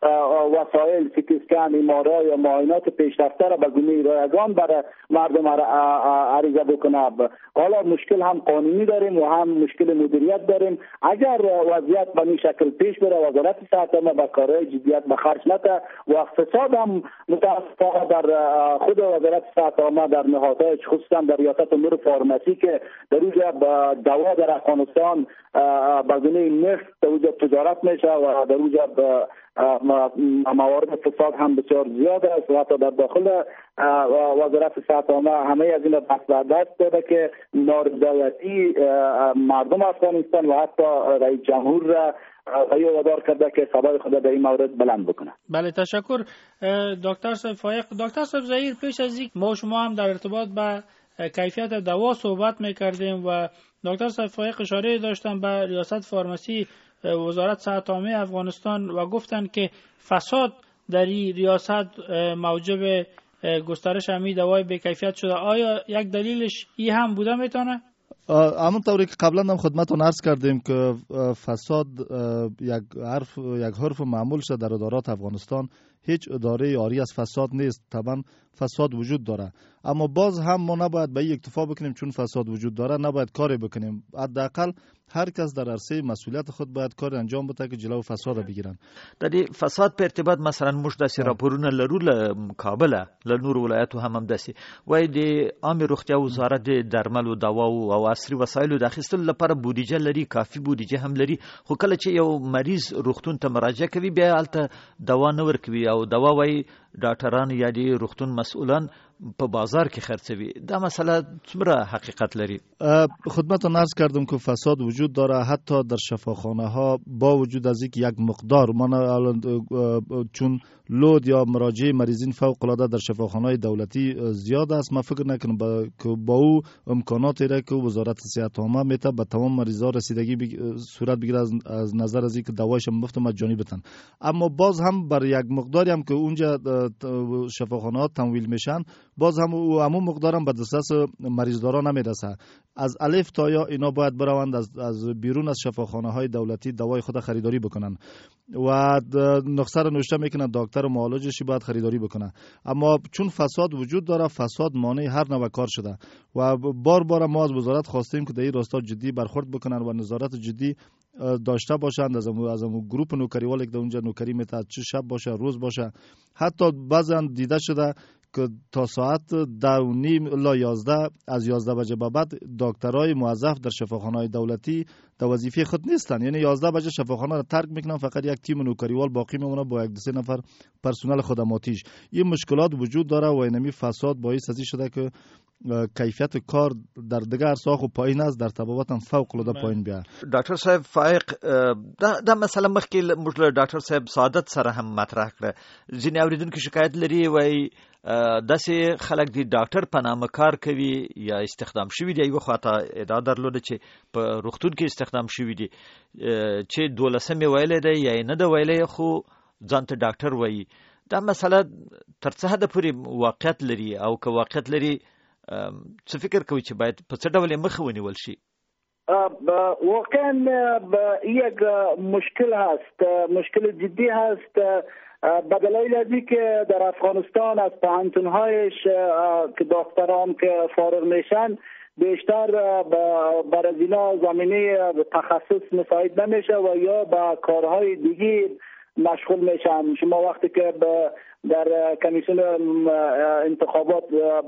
وسایل سیتی اسکن، ام‌آر یا معاینات پیشرفته را به گونه رایگان برای مردم عرضه بکنه. حالا مشکل هم قانونی داریم و هم مشکل مدیریت داریم. اگر وضعیت به این شکل پیش بره، وزارت اتمی به کارهای جدیت به خرج نده و اقتصاد هم متاسفانه در خود وزارت صحت عامه در نهادهای خصوصا در ریاست امور فارماسی که در اونجا دوا در افغانستان به گونه نفت در اونجا تجارت میشه و در اونجا موارد فساد هم بسیار زیاد است و حتی در داخل وزارت صحت عامه همه از این بحث به دست داده که نارضایتی مردم افغانستان و حتی رئیس جمهور را وادار کرده که صدای خود در این مورد بلند بکنه. بله تشکر دکتر صاحب فایق. دکتر صاحب ظهیر، پیش از این ما شما هم در ارتباط به کیفیت دوا صحبت میکردیم و دکتر صاحب فایق اشاره داشتن به ریاست فارماسی وزارت صحت عامه افغانستان و گفتن که فساد در این ریاست موجب گسترش همین دوای به کیفیت شده. آیا یک دلیلش این هم بوده میتونه؟ همونطوری که قبلا هم خدمتتون عرض کردیم که فساد یک حرف معمول شده در ادارات افغانستان. هیچ اداره عاری از فساد نیست، طبعا فساد وجود داره، اما باز هم ما نباید به این اکتفا بکنیم چون فساد وجود داره نباید کاری بکنیم. حداقل هر کس در عرصه مسئولیت خود باید کار انجام بده که جلو فساد بگیرن. د دې فساد په ارتباط مثلا موږ داسې راپورونه لرو له کابل له نور ولایتو هم داسې وای د عامه روغتیا وزارت د درملو دواو او عصري وسایلو د اخیستلو لپاره بودیجه لري، کافي بودیجه هم لري، خو کله چې یو مریض روغتون ته مراجعه کوي بیا هلته دوا نه ورکوي او دوا وای ډاکټران یا د روغتون مسؤلان په بازار کې خرڅوي. دا مسئله څومره حقیقت لري؟ خدمتتون عرض کردم که فساد وجود داره حتی در شفاخانه ها با وجود از اینکه یک مقدار چون لود یا مراجعه مریضین فوق العاده در شفاخانه‌های دولتی زیاد است. من فکر نکنم که با او امکاناتی را که وزارت صحت عامه میته به تمام مریضا رسیدگی صورت بگیره از نظر از اینکه دوایش مفت مجانی بدن. اما باز هم بر یک مقداری هم که اونجا شفاخانه‌ها تمویل میشن باز هم همون مقدار هم به دسترس مریضدارا نمیرسه. از الف تا یا اینا باید بروند از بیرون از شفاخانه‌های دولتی دوای خود خریداری بکنن و نسخه را نوشته میکنن دکتر و معالجشی باید خریداری بکنه. اما چون فساد وجود داره فساد مانع هر نوع کار شده و بار ما از وزارت خواستیم که در این راستا جدی برخورد بکنن و نظارت جدی داشته باشند از اون گروپ نوکریوال که اونجا نوکری میته، چه شب باشه روز باشه. حتی بعضی دیده شده که تا ساعت 10:30 الی 11 از 11 بجه به بعد دکترای موظف در شفاخانه‌های دولتی در وظیفه خود نیستن، یعنی 11 بجه شفاخانه را ترک میکنن، فقط یک تیم نوکریوال باقی میمونه با 1-2 نفر پرسنل خدماتیش. این مشکلات وجود داره و اینمی فساد باعث ازی شده که کیفیت کار در دیگر عرصه‌ها خو پایین است، در طبابت هم فوق العاده پایین بیا. ډاکټر صاحب فائق دا مسله مخکې موږ له ډاکټر صاحب سعادت سره هم مطرح کړه. ځینې اوریدونکو شکایت لري وای داسې خلک دي ډاکټر په نامه کار کوي یا استخدام شوي دي. یو خواته ادعا درلوده چې په روغتون کې استخدام شوي دي چې 12 ویلې دی یا نه دی ویلې خو ځان ته ډاکټر وایي. دا مسله تر څه حد پورې واقعیت لري او که واقعیت لري څه فکر کوي چې باید په څه ډول مخه ونیول شي؟ واقعا یک مشکل هست، مشکل جدی هست به دلیل ازی که در افغانستان از پوهنتون‌هایش که دکتران که فارغ میشن بیشتر بر از اینا زمینه تخصص مساعد نمیشه و یا به کارهای دیگه مشغول میشن. شما وقتی که در کمیسیون انتخابات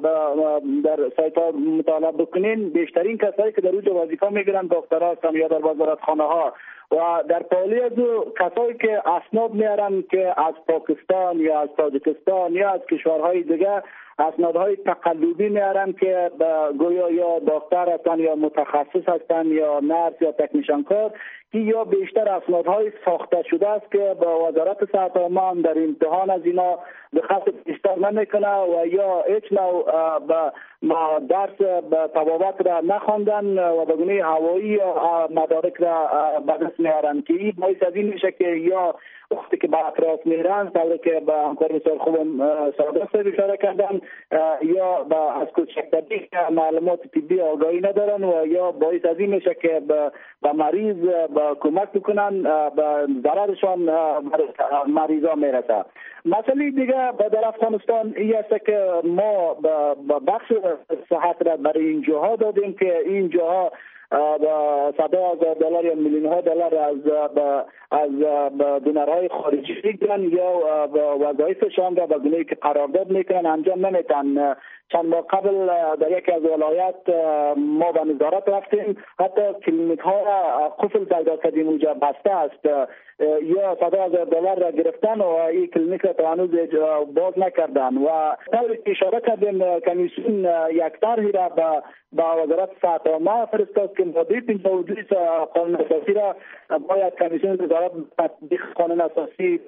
در سایت ها مطالعه بکنین بیشترین کسایی که در اونجا وظیفه میگیرن دکترها هستن یا در وزارتخانه ها و در پالی از کسایی که اسناد میارن که از پاکستان یا از تاجیکستان یا از کشورهای دیگه اسنادهای تقلبی میارن که گویا یا دکتر هستن یا متخصص هستن یا نرس یا تکنیشن کار که یا بیشتر اسنادهای ساخته شده است که با وزارت صحت عامه در امتحان از اینا به خاطر بیشتر نمیکنه و یا هیچ نوع درس طبابت را نخواندن و به گونه هوایی یا مدارک را به دست میارن که این باعث از این میشه که یا وقتی که به اطراف میرن طوری که به همکار بسیار خوبم سعادت صاحب اشاره کردن یا از کوچکتری معلومات طبی آگاهی ندارن و یا باعث از این میشه که به مریض کمک بکنن به ضررشان مریضا میرسه. مسئله دیگه در افغانستان این است که ما بخش صحت را برای این جاها دادیم که این جاها $100,000 یا میلیون‌ها دلار از دونرهای خارجی میگیرن یا وظایفشان را به گونه‌ای که قرارداد میکنن انجام نمیدن. چند ماه قبل در یکی از ولایات ما به نظارت رفتیم، حتی کلینیک ها را قفل پیدا کردیم، اونجا بسته است. یا $100,000 را گرفتن و این کلینیک را هنوز باز نکردن. و طوری اشاره کردیم کمیسیون یک طرحی را به وزارت صحت عامه فرستاد که ماده 52 قانون اساسی را باید کمیسیون وزارت تطبیق قانون اساسی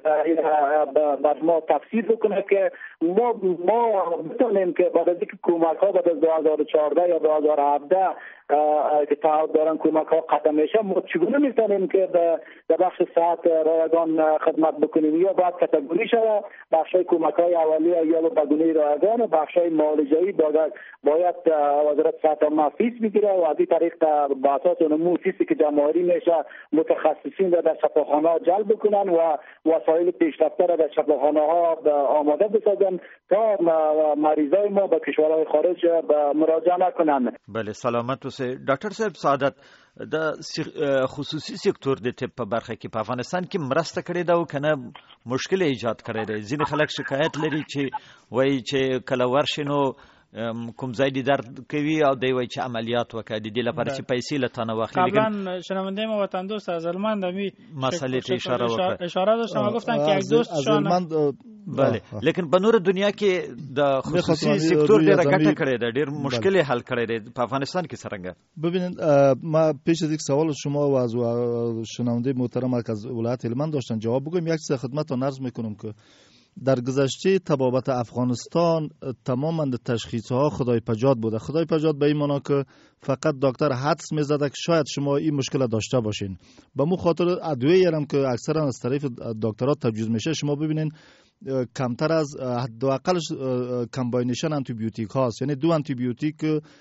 بر ما تفسیر بکنه که ما بتونیم که بعد از اینکه کمک ها بعد از 2014 یا 2017 که تعهد دارن کمک ها ختم میشه، ما چگونه میتونیم که در بخش صحت رایگان خدمت بکنیم؟ یا باید کاتگوری شده بخش های کمک های اولیه یا به گونه رایگان، بخش های معالجه‌ای باید وزارت صحت عامه فیس بگیره و از این طریق به اساس نمو فیسی که جمع‌آوری میشه متخصصین را در شفاخانه ها جلب بکنن و وسایل پیشرفته را در شفاخانه ها آماده بسازن تا مریضای ما به کشورهای خارج مراجعه نکنن. بله، سلامت اوسئ. ډاکټر صاحب سعادت، د خصوصي سکتور د طب په برخه کې په افغانستان کې مرسته کړې ده او کنه مشکل ایجاد کړی دی؟ ځینې خلک شکایت لري چې وایي چې کله ورشي نو کوم ځای دي درد کوي او دی وایي چې عملیات وکړي د دې لپاره چې پیسې له تانه واخلي. قبلا شنونده ما وطن دوست از المند می مسئله اشاره داشتم و گفتن که یک دوستشان بله، لیکن په نور دنیا کې د خصوصي سکتور ډیره ګټه کړې ده، ډیر مشکل حل کړی دی. په افغانستان کې څنګه؟ ببینید، ما پیش از یک سوال شما و از شنونده محترم از ولایت هلمند داشتن جواب بگم. یک چیز خدمتتون عرض میکنم که در گذشته طبابت افغانستان تماما تشخیصها خدای پجاد بوده. خدای پجاد به این معنا که فقط دکتر حدس میزده که شاید شما این مشکل داشته باشین. به مو خاطر ادویه‌ای هم که اکثرا از طرف دکترها تجویز میشه، شما ببینین کمتر از حداقلش کمباینیشن آنتی بیوتیک هاست، یعنی دو آنتی بیوتیک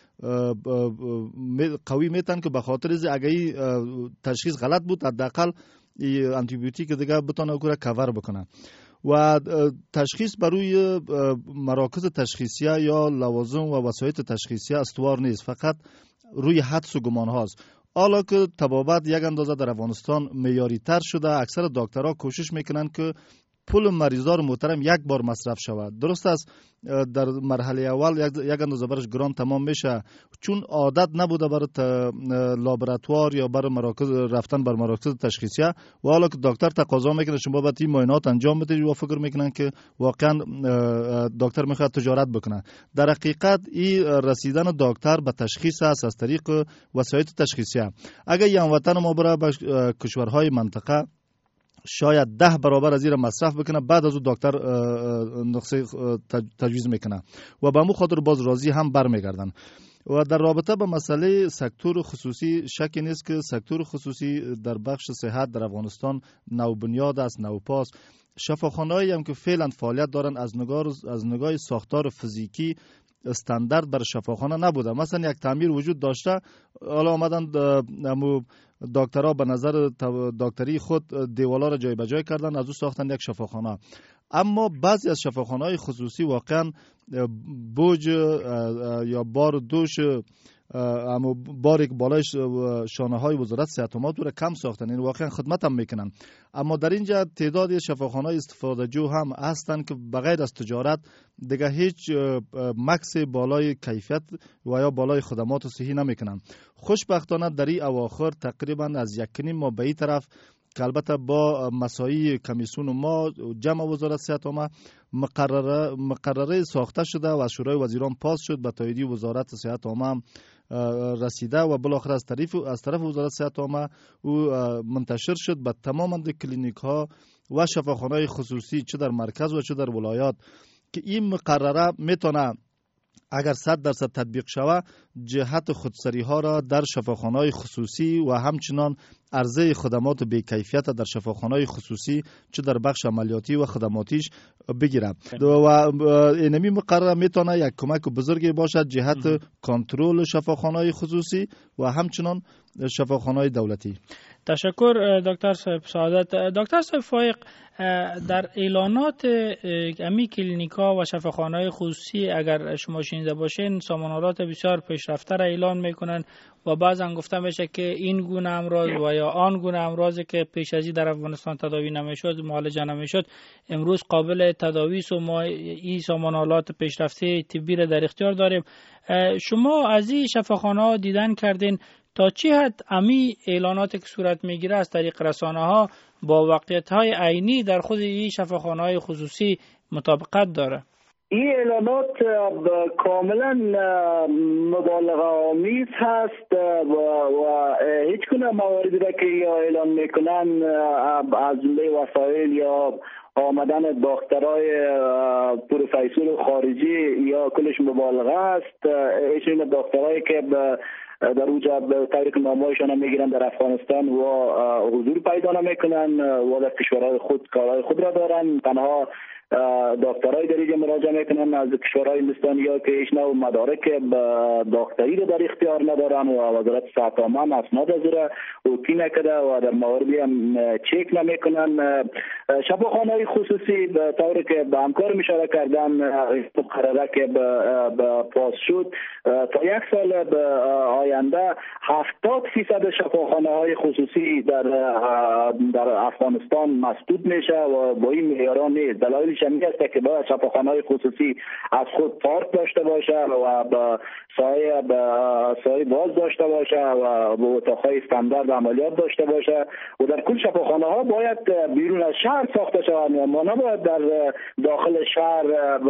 قوی میتن که به خاطر اگه تشخیص غلط بود حداقل آنتی بیوتیک دیگه بتونه که کاور بکنه. و تشخیص بروی مراکز تشخیصیه یا لوازم و وسایل تشخیصیه استوار نیست، فقط روی حدس و گمان هاست. حالا که طبابت یک اندازه در افغانستان معیاری تر شده، اکثر دکترها کوشش میکنن که پول مریضا رو محترم یک بار مصرف شود. درست است در مرحله اول یک اندازه برش گران تمام میشه، چون عادت نبوده برای لابراتوار یا برای مراکز رفتن بر مراکز تشخیصیه. و حالا که دکتر تقاضا میکنه شما باید این معاینات انجام بدید و فکر میکنن که واقعا دکتر میخواد تجارت بکنه. در حقیقت این رسیدن دکتر به تشخیص است از طریق وسایل تشخیصیه. اگر یه هموطن ما برای کشورهای منطقه شاید 10 برابر از این مصرف بکنه، بعد از اون دکتر نسخه تجویز میکنه و به مو خاطر باز راضی هم برمیگردن. و در رابطه با مسئله سکتور خصوصی شکی نیست که سکتور خصوصی در بخش صحت در افغانستان نوبنیاد است، نوپاس. شفاخانه‌ای هم که فعلا فعالیت دارن از نگاه ساختار فیزیکی استاندارد بر شفاخانه نبوده. مثلا یک تعمیر وجود داشته، حالا آمدن دکترها به نظر دکتری خود دیوالا را جای به جای کردن، از او ساختن یک شفاخانه. اما بعضی از شفاخانه‌های خصوصی واقعا بوج یا بار دوش اما باریک بالای شانه های وزارت صحت عامه رو کم ساختن، این واقعا خدمت هم میکنن. اما در اینجا تعدادی شفاخانه استفاده جو هم هستن که بغیر از تجارت دیگه هیچ مکس بالای کیفیت و یا بالای خدمات صحی نمیکنن. خوشبختانه در این اواخر تقریبا از 1.5 ماه به این طرف که البته با مساعی کمیسیون ما جمع وزارت صحت عامه مقرره ساخته شده و از شورای وزیران پاس شد، به تایید وزارت صحت عامه رسیده و بالاخره از طرف وزارت صحت عامه او منتشر شد به تمام کلینیک ها و شفاخانه خصوصی چه در مرکز و چه در ولایات که این مقرره میتونه اگر 100% تطبیق شود جهت خودسری ها را در شفاخانه‌های خصوصی و همچنان عرضه خدمات بی کیفیت در شفاخانه‌های خصوصی چه در بخش عملیاتی و خدماتیش بگیرد و اینمی مقرره میتونه یک کمک بزرگی باشد جهت کنترل شفاخانه‌های خصوصی و همچنان شفاخانه‌های دولتی. تشکر دکتر صاحب سعادت. دکتر صاحب فایق، در اعلانات امی کلینیکا و شفاخانه‌های خصوصی اگر شما شنیده باشین سامانالات بسیار پیشرفته را اعلان میکنن و بعضا گفته میشه که این گونه امراض و یا آن گونه امراضی که پیش از این در افغانستان تداوی نمیشد، معالجه نمیشد، امروز قابل تداوی است و ما این سامانالات پیشرفته طبی را در اختیار داریم. شما از این شفاخانه‌ها دیدن کردین تا چه حد امی اعلاناتی که صورت میگیره از طریق رسانه‌ها با واقعیت‌های عینی در خود این شفاخانه‌های خصوصی مطابقت داره؟ این اعلانات کاملا مبالغه آمیز هست و هیچ گونه مواردی را که یا اعلان میکنن از جمله وسایل یا آمدن دکترای پروفسور خارجی یا کلش مبالغه است. هیچ این دکترایی که در اونجا به طریق نامه‌هایشان میگیرن در افغانستان و حضور پیدا نمیکنن و در کشورهای خود کارهای خود را دارن. تنها دکترای در اینجا مراجعه میکنن از کشورهای هندوستانیا که هیچ نوع مدارک دکتری رو در اختیار ندارن و وزارت صحت عامه اسناد از را اوکی نکرده و در مواردی هم چک نمیکنن. شفاخانه‌های خصوصی به طوری که به همکار اشاره کردن مقرره که به پاس شد تا یک سال به آینده 70% شفاخانه‌های خصوصی در افغانستان مسدود میشه و با این معیاران نیست. دلایلش این است که باید شفاخانه‌های خصوصی از خود پارک داشته باشه و با سایه باز داشته باشه و با اتاق‌های استاندارد عملیات داشته باشه و در کل شفاخانه‌ها باید بیرون از شهر ساخته شود. ما نباید در داخل شهر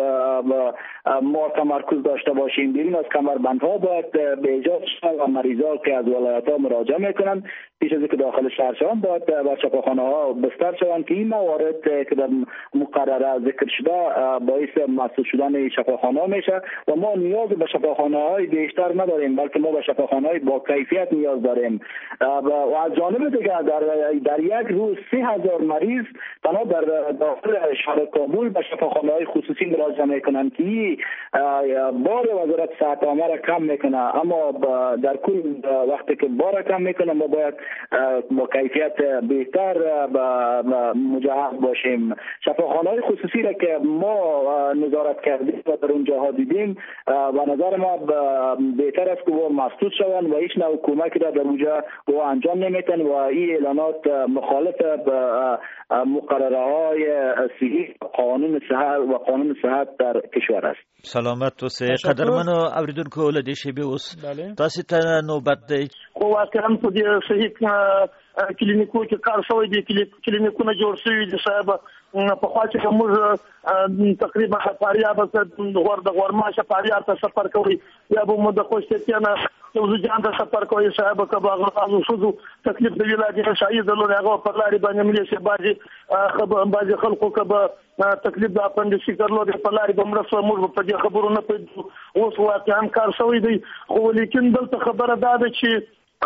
ما تمرکز داشته باشیم. بیرون از کمربندها باید به ایجاد شود و مریضا که از ولایت‌ها مراجعه میکنن پیش از اینکه داخل شهر شوند باید به شفاخانه‌ها بستر شوند که این موارد که در مقرره ذکر شده باعث مسدود شدن شفاخانه‌ها میشه و ما نیاز به شفاخانه‌های بیشتر نداریم بلکه ما به شفاخانه‌های با کیفیت نیاز داریم. و از جانب دیگر در یک روز 30,000 مریض تنها در داخل شهر کابل به شفاخانه‌های خصوصی مراجعه میکنن که بار وزارت صحت عامه را کم میکنه، اما در کل وقتی که بار کم میکنه ما باید با کیفیت بهتر مجهز باشیم. شفاخانه‌های خصوصی را که ما نظارت کردیم و در اونجاها دیدیم و نظر ما بهتر است که وہ مسدود شوند و هیچ نوع کمکی را در اونجا وہ انجام نمیتن و این اعلانات مخالف مقرره‌های صحی قانون صحت در کشور است. سلامت اوسئ. قدرمنو اوریدونکو ولدي شی به اوس تاسو ته نوبت دی خو واقعا په دې صحیح کلینیکو کې کار شوی دی کلینیکونه جوړ شوي دي صاحب په خوا چې موږ تقریبا فاریاب د غورماشه فاریاب ته سفر کوي یا به مو د خوشتیانه توزیجان ته سفر کوي صاحب کبه غوښو شو تکلیف د ولادت شاهي دلته هغه په لاري باندې ملي شي باجي خلکو کبه تکلیف د اپندیکس درلود په لاري بمرسو موږ په دې خبرو نه پېژو اوس واقعا کار شوی دی خو لیکن دلته خبره ده چې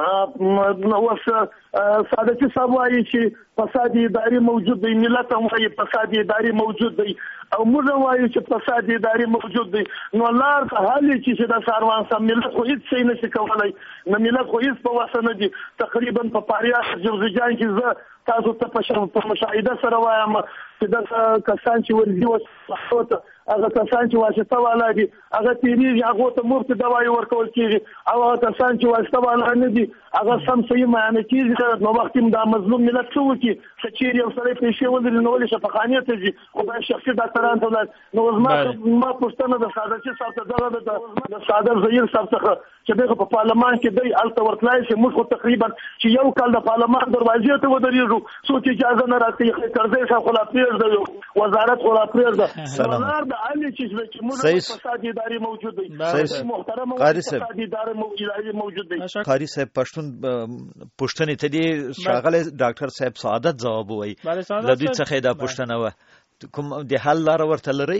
اوس سعادتي صاحب وایي چې فساد اداري موجود دی، ملت هم وایي فساد اداري موجود دی او موږ وایو چې فساد اداري موجود دی. نو لار ته حل چې د ساروان سم ملت خو هیڅ شي نشي کولای، نه ملت خو هیڅ په واسه نه دي. تقریبا په پاریاس جوزجان کې زه تاسو ته په مشاهده سره وایم چې د کسان چې ورزي وسوته هغه کسان چې واسطه والا دي هغه تیریږي، هغه ته مفت دوايي ورکول کیږي او هغه کسان چې واسطه والا نه دي هغه سم صحیح معنی کیږي. نو وخت دا مظلوم ملت څه وکي چې یو سره پیسې ولري نو ولې شفاخانه ته ځي خو به شخصي ډاکټران ته ولر. نو ما پښتنه د ساده صاحب ته د ساده زهیر صاحب څخه چې دغه په پارلمان کې دی الته ورتلای شي موږ تقریبا چې یو کال د پارلمان دروازې ته ودرېږو څوک اجازه نه راکړي قرضې څخه خلا پرېږدي وزارت خلا پرېږدي د علي چې موږ فساد اداري موجود دی. محترم فساد اداري موجود دی. قاری صاحب پښتنې ته دی شاغله ډاکټر صاحب سعادت جواب وایي لدی څخه دا پښتنه و کوم د حل لار ورته لري.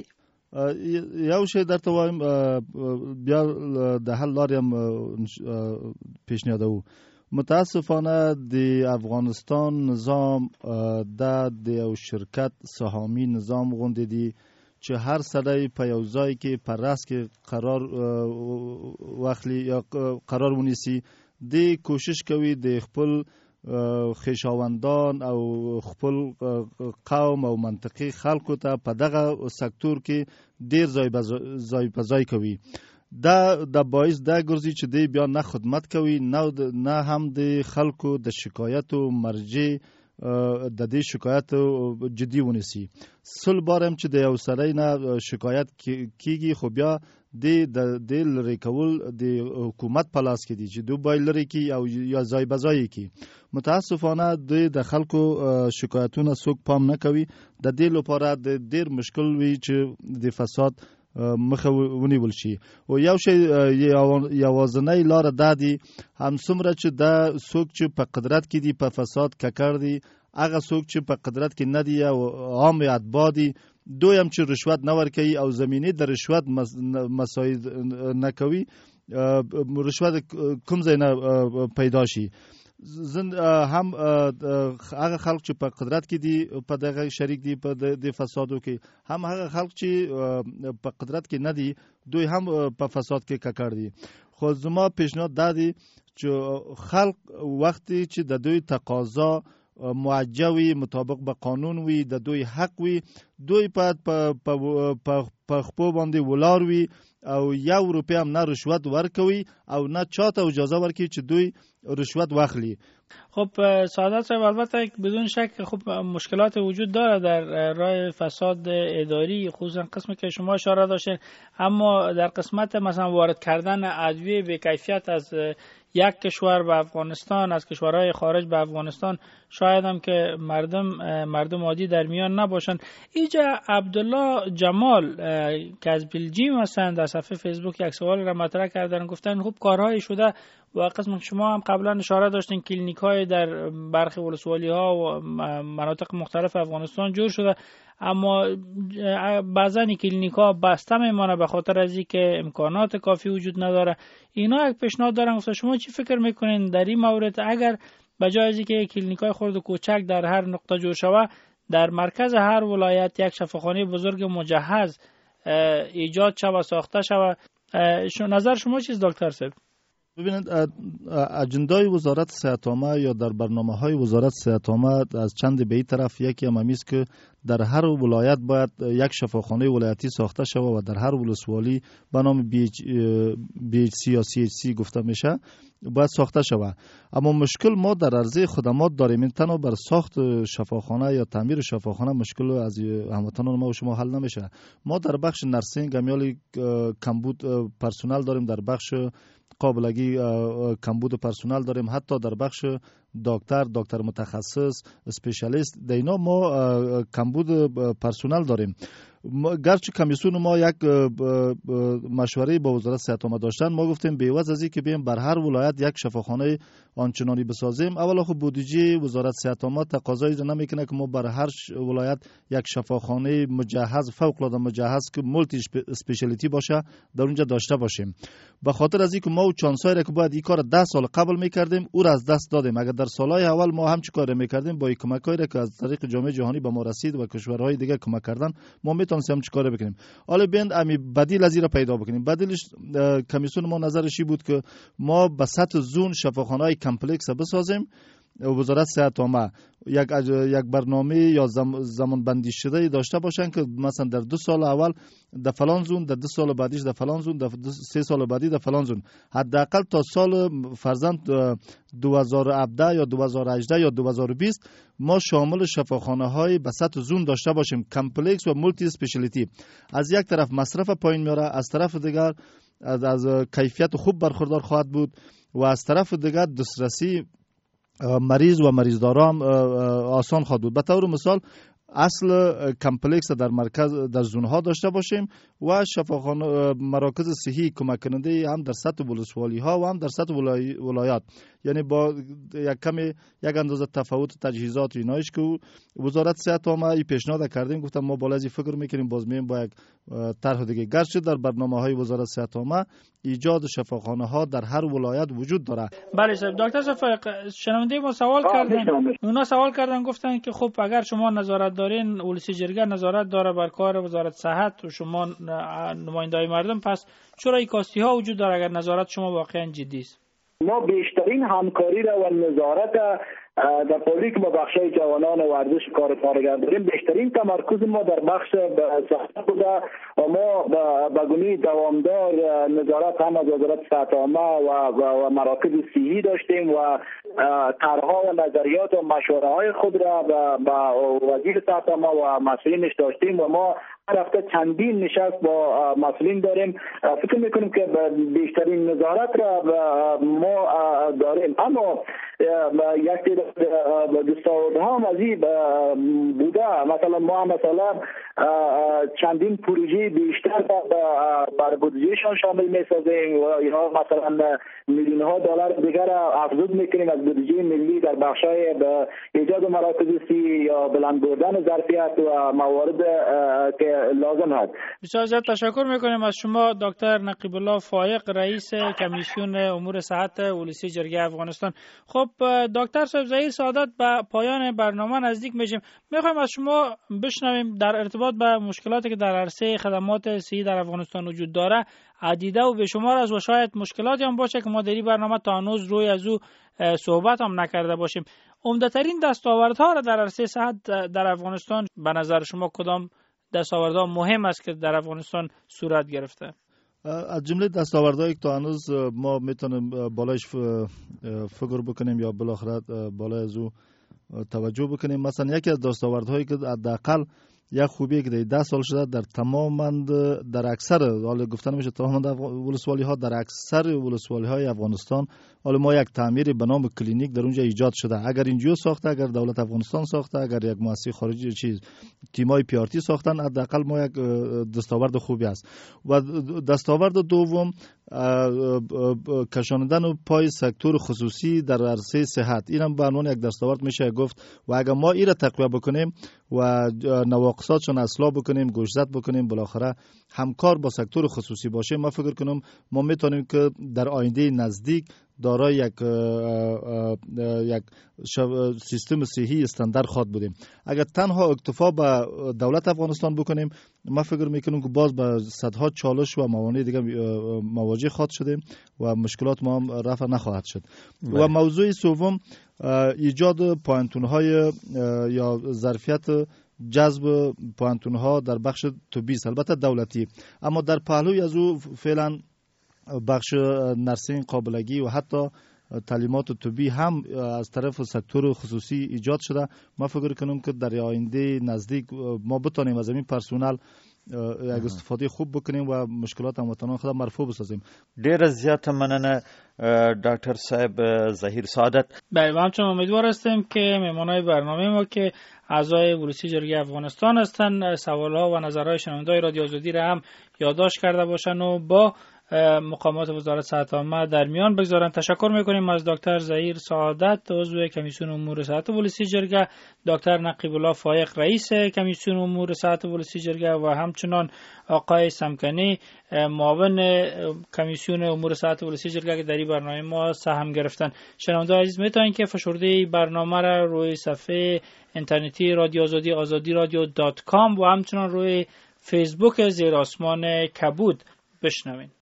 یو شی درته وایم بیا د حل لارې هم پیشنهادوو. متاسفانه د افغانستان نظام د یو شرکت سهامي نظام غوندې دی چې هر سړی په یو ځای کې په راس کې قرار واخلي یا قرار ونیسي، د کوشش کوي د خپل خیشاوندان او خپل قوم او منطقي خلکو ته په دغه سکتور کې ډیر ځای په ځای کوي. دا د باعث دا ګرځي چې دی بیا نه خدمت کوي نه هم د خلکو د شکایتو مرجع د دې شکایت جدي ونیسي. سل بارم چې د یو سړی نه شکایت کیږي خو بیا د لری کول د حکومت په لاس کې دي چې دوی باید لري کی او یا ځای بځای کی. متاسفانه د خلکو شکایتونه څوک پام نه کوي. د دې لپاره د ډیر مشکل وي چې د فساد مخه ونیول شي. او یو شی یوازنۍ لار دادی هم څومره چې دا څوک چې په قدرت کې دي په فساد ککړ دي، هغه څوک چې په قدرت کې نه دي او عام اتباع دي، دویم چې رشوت نه ورکوي او زمینه د رشوت مساعد نه کوي، رشوت کوم ځای نه پیدا شي. هم هغه خلک چې په قدرت کې دي په دغه شریک دي په د فسادو کې، هم هغه خلک چې په قدرت کې نه دي دوی هم په فساد کې ککړ دي. خو زما پیشنهاد دا دی چې خلک وختي چې د دوی تقاضا موجوي مطابق به قانون وي، د دوی حق وي، دوی په خپل باندې ولار وي او یو روپیا هم نه رشوت ورکوي او نه چاته اجازه ورکوي چې دوی رشوت واخلي. خب سعادت صاحب البته بدون شک خب مشکلات وجود داره در راه فساد اداری، خصوصا قسمی که شما اشاره داشتین، اما در قسمت مثلا وارد کردن ادویه به کیفیت از یک کشور به افغانستان، از کشورهای خارج به افغانستان، شاید هم که مردم عادی در میان نباشند. اینجا عبدالله جمال که از بلژیم هستند در صفحه فیسبوک یک سوال را مطرح کردن، گفتن خب کارهای شده و قسم شما هم قبلا اشاره داشتین کلینیک های در برخی ولسوالی ها و مناطق مختلف افغانستان جور شده، اما بعضا کلینیک ها بسته میمانه به خاطر از اینکه امکانات کافی وجود نداره. اینا یک پیشنهاد دارن، گفتن شما چی فکر میکنین در این مورد؟ اگر به جای از اینکه کلینیک های خرد و کوچک در هر نقطه جور شود، در مرکز هر ولایت یک شفاخانه بزرگ مجهز ایجاد شود و ساخته شود، نظر شما چیست دکتر صاحب؟ ببینید اجندای وزارت صحت عامه یا در برنامه‌های وزارت صحت عامه از چند به این طرف یکی هم است که در هر ولایت باید یک شفاخانه ولایتی ساخته شود و در هر ولسوالی به نام BHC یا CHC گفته میشه باید ساخته شود. اما مشکل ما در عرضه خدمات داریم، تنها بر ساخت شفاخانه یا تعمیر شفاخانه مشکل از هموطنان ما و شما حل نمیشه. ما در بخش نرسینگ امیال کمبود پرسنل داریم، در بخش قابلگی کمبود پرسنل داریم، حتی در بخش دکتر متخصص اسپیشالیست دینا ما کمبود پرسنل داریم. گرچه کمیسیون ما یک مشوره با وزارت صحت عامه داشتن، ما گفتیم به عوض از اینکه بیایم بر هر ولایت یک شفاخانه آنچنانی بسازیم، اولا خب بودجه وزارت صحت عامه تقاضایی نمیکنه که ما بر هر ولایت یک شفاخانه مجهز فوق العاده مجهز که مولتی اسپیشالیتی باشه در اونجا داشته باشیم. به خاطر از اینکه ما و چانسای را که باید این کار 10 سال قبل میکردیم او را از دست دادیم. اگر در سالهای اول ما هم چه کار میکردیم با کمکایی را که از طریق جامعه جهانی به ما رسید و کشورهای دیگه کمک کردن، ما میتونستیم چیکار بکنیم. حالا بیاین امی بدیل از این را پیدا بکنیم. بدیلش کمیسیون ما نظرش بود که ما به سطح زون شفاخانه‌های کمپلکس بسازیم. وزارت صحت عامه یک برنامه یا زمان بندی شده داشته باشن که مثلا در 2 سال اول در فلان زون، در 2 سال بعدیش در فلان زون، در 3 سال بعدی در فلان زون، حداقل تا سال فرضاً 2017 یا 2018 یا 2020 ما شامل شفاخانه های به سطح زون داشته باشیم، کمپلکس و مولتی اسپیشالیتی. از یک طرف مصرف پایین میاره، از طرف دیگر از کیفیت خوب برخوردار خواهد بود و از طرف دیگر دسترسی مریض و مریضدارا هم آسان خواهد بود. به طور مثال اصل کمپلکس در مرکز در زونها داشته باشیم و شفاخانه مراکز صحی کمک کننده هم در سطح ولسوالی ها و هم در سطح ولایات، یعنی با یک اندازه تفاوت تجهیزات اینایش که وزارت صحت عامه ای پیشنهاد کردیم. گفتم ما بالا از فکر میکنیم باز مییم با یک طرح دیگه. گرچه در برنامه‌های وزارت صحت عامه ایجاد شفاخانه ها در هر ولایت وجود داره. بله صاحب. دکتر صفای شنونده ما سوال کردن، اونا سوال کردن گفتن که خب اگر شما نظارت دارین، ولسی جرگه نظارت داره بر کار وزارت صحت و شما نمایندای مردم، پس چرا این کاستی ها وجود داره اگر نظارت شما واقعا جدی است؟ ما بیشترین همکاری را و نظارت در پالیک ما بخش جوانان ورزش کار کارگر داریم. بیشترین تمرکز ما در بخش صحت بوده و ما به گونه دوامدار نظارت هم از وزارت صحت عامه و مراکز صحی داشتیم و طرح‌ها و نظریات و مشوره‌های خود را به وزیر صحت عامه و مسئولینش داشتیم و ما هر هفته چندین نشست با مسئولین داریم. فکر میکنیم که بیشترین نظارت را ما داریم. اما یک دستاوردها هم از این بوده. مثلا ما چندین پروژه بیشتر بر بودجهشان شامل میسازیم و یا مثلا میلیون ها دلار دیگر افزود میکنیم از بودجه ملی در بخشای ایجاد مراکز صحی یا بلند بردن ظرفیت و موارد که لازم هست. بسیار زیاد تشکر میکنیم از شما دکتر نقیب الله فایق، رئیس کمیسیون امور صحت ولسی جرگه افغانستان. خب دکتر صاحب ظهیر سعادت، به پایان برنامه نزدیک میشیم. میخوایم از شما بشنویم در ارتباط به مشکلاتی که در عرصه خدمات صحی در افغانستان وجود داره. عدیده و بیشمار است و شاید مشکلاتی هم باشه که ما در این برنامه تا هنوز روی از او صحبت هم نکرده باشیم. عمده‌ترین دستاوردها را در عرصه صحت در افغانستان به نظر شما کدام دستاوردها مهم است که در افغانستان صورت گرفته؟ از جمله دستاوردهایی که تا هنوز ما میتونیم بالایش فکر بکنیم یا بالاخره بالای از او توجه بکنیم، مثلا یکی از دستاوردهایی که حداقل یک خوبی که در 10 سال شده در تمام در اکثر حالا گفتن میشه تمام ولسوالی ها در اکثر ولسوالی های افغانستان حالا ما یک تعمیر به نام کلینیک در اونجا ایجاد شده. اگر اینجا ساخته، اگر دولت افغانستان ساخته، اگر یک مؤسسه خارجی تیمای پی آر تی ساختن، حداقل ما یک دستاورد خوبی است. و دستاورد دوم کشاندن پای سکتور خصوصی در عرصه صحت، اینم به عنوان یک دستاورد میشه گفت. و اگر ما این را تقویت بکنیم و نواقصاتشون اصلاح بکنیم، گوشزد بکنیم، بالاخره همکار با سکتور خصوصی باشیم، ما فکر کنم ما میتونیم که در آینده نزدیک دارای یک سیستم صحی استاندارد خواد بودیم. اگر تنها اکتفا به دولت افغانستان بکنیم، ما فکر میکنم که باز به صدها چالش و موانع دیگه مواجه خواهد شدیم و مشکلات ما هم رفع نخواهد شد. و موضوع سوم ایجاد پوانتون‌های یا ظرفیت جذب پوانتون‌ها در بخش طبی، البته دولتی، اما در پهلوی از او فعلا بخش نرسینگ، قابلگی و حتی تعلیمات طبی هم از طرف سکتور خصوصی ایجاد شده. ما فکر کنم که در آینده نزدیک ما بتانیم از این پرسونل یک استفاده خوب بکنیم و مشکلات هموطنان خود مرفوع بسازیم. ډیر زیات مننه ډاکټر صاحب ظهیر سعادت. بله، ما هم امیدوار هستیم که مهمانای برنامه ما که اعضای ولسی جرگه افغانستان هستند سوالها و نظرهای شنوندگان رادیو آزادی را هم یادداشت کرده باشند و با مقامات وزارت صحت عامه در میان بگذارن. تشکر میکنیم از دکتر ظهیر سعادت، عضو کمیسیون امور صحت ولسی جرگه، دکتر نقیب الله فایق، رئیس کمیسیون امور صحت ولسی جرگه و همچنان آقای سمکنی، معاون کمیسیون امور صحت ولسی جرگه که در این برنامه ما سهم گرفتن. شنوندگان عزیز میتونید که فشرده برنامه را روی صفحه اینترنتی رادیو آزادی azadiradyo.com و همچنان روی فیسبوک زیر آسمان کبود بشنوین.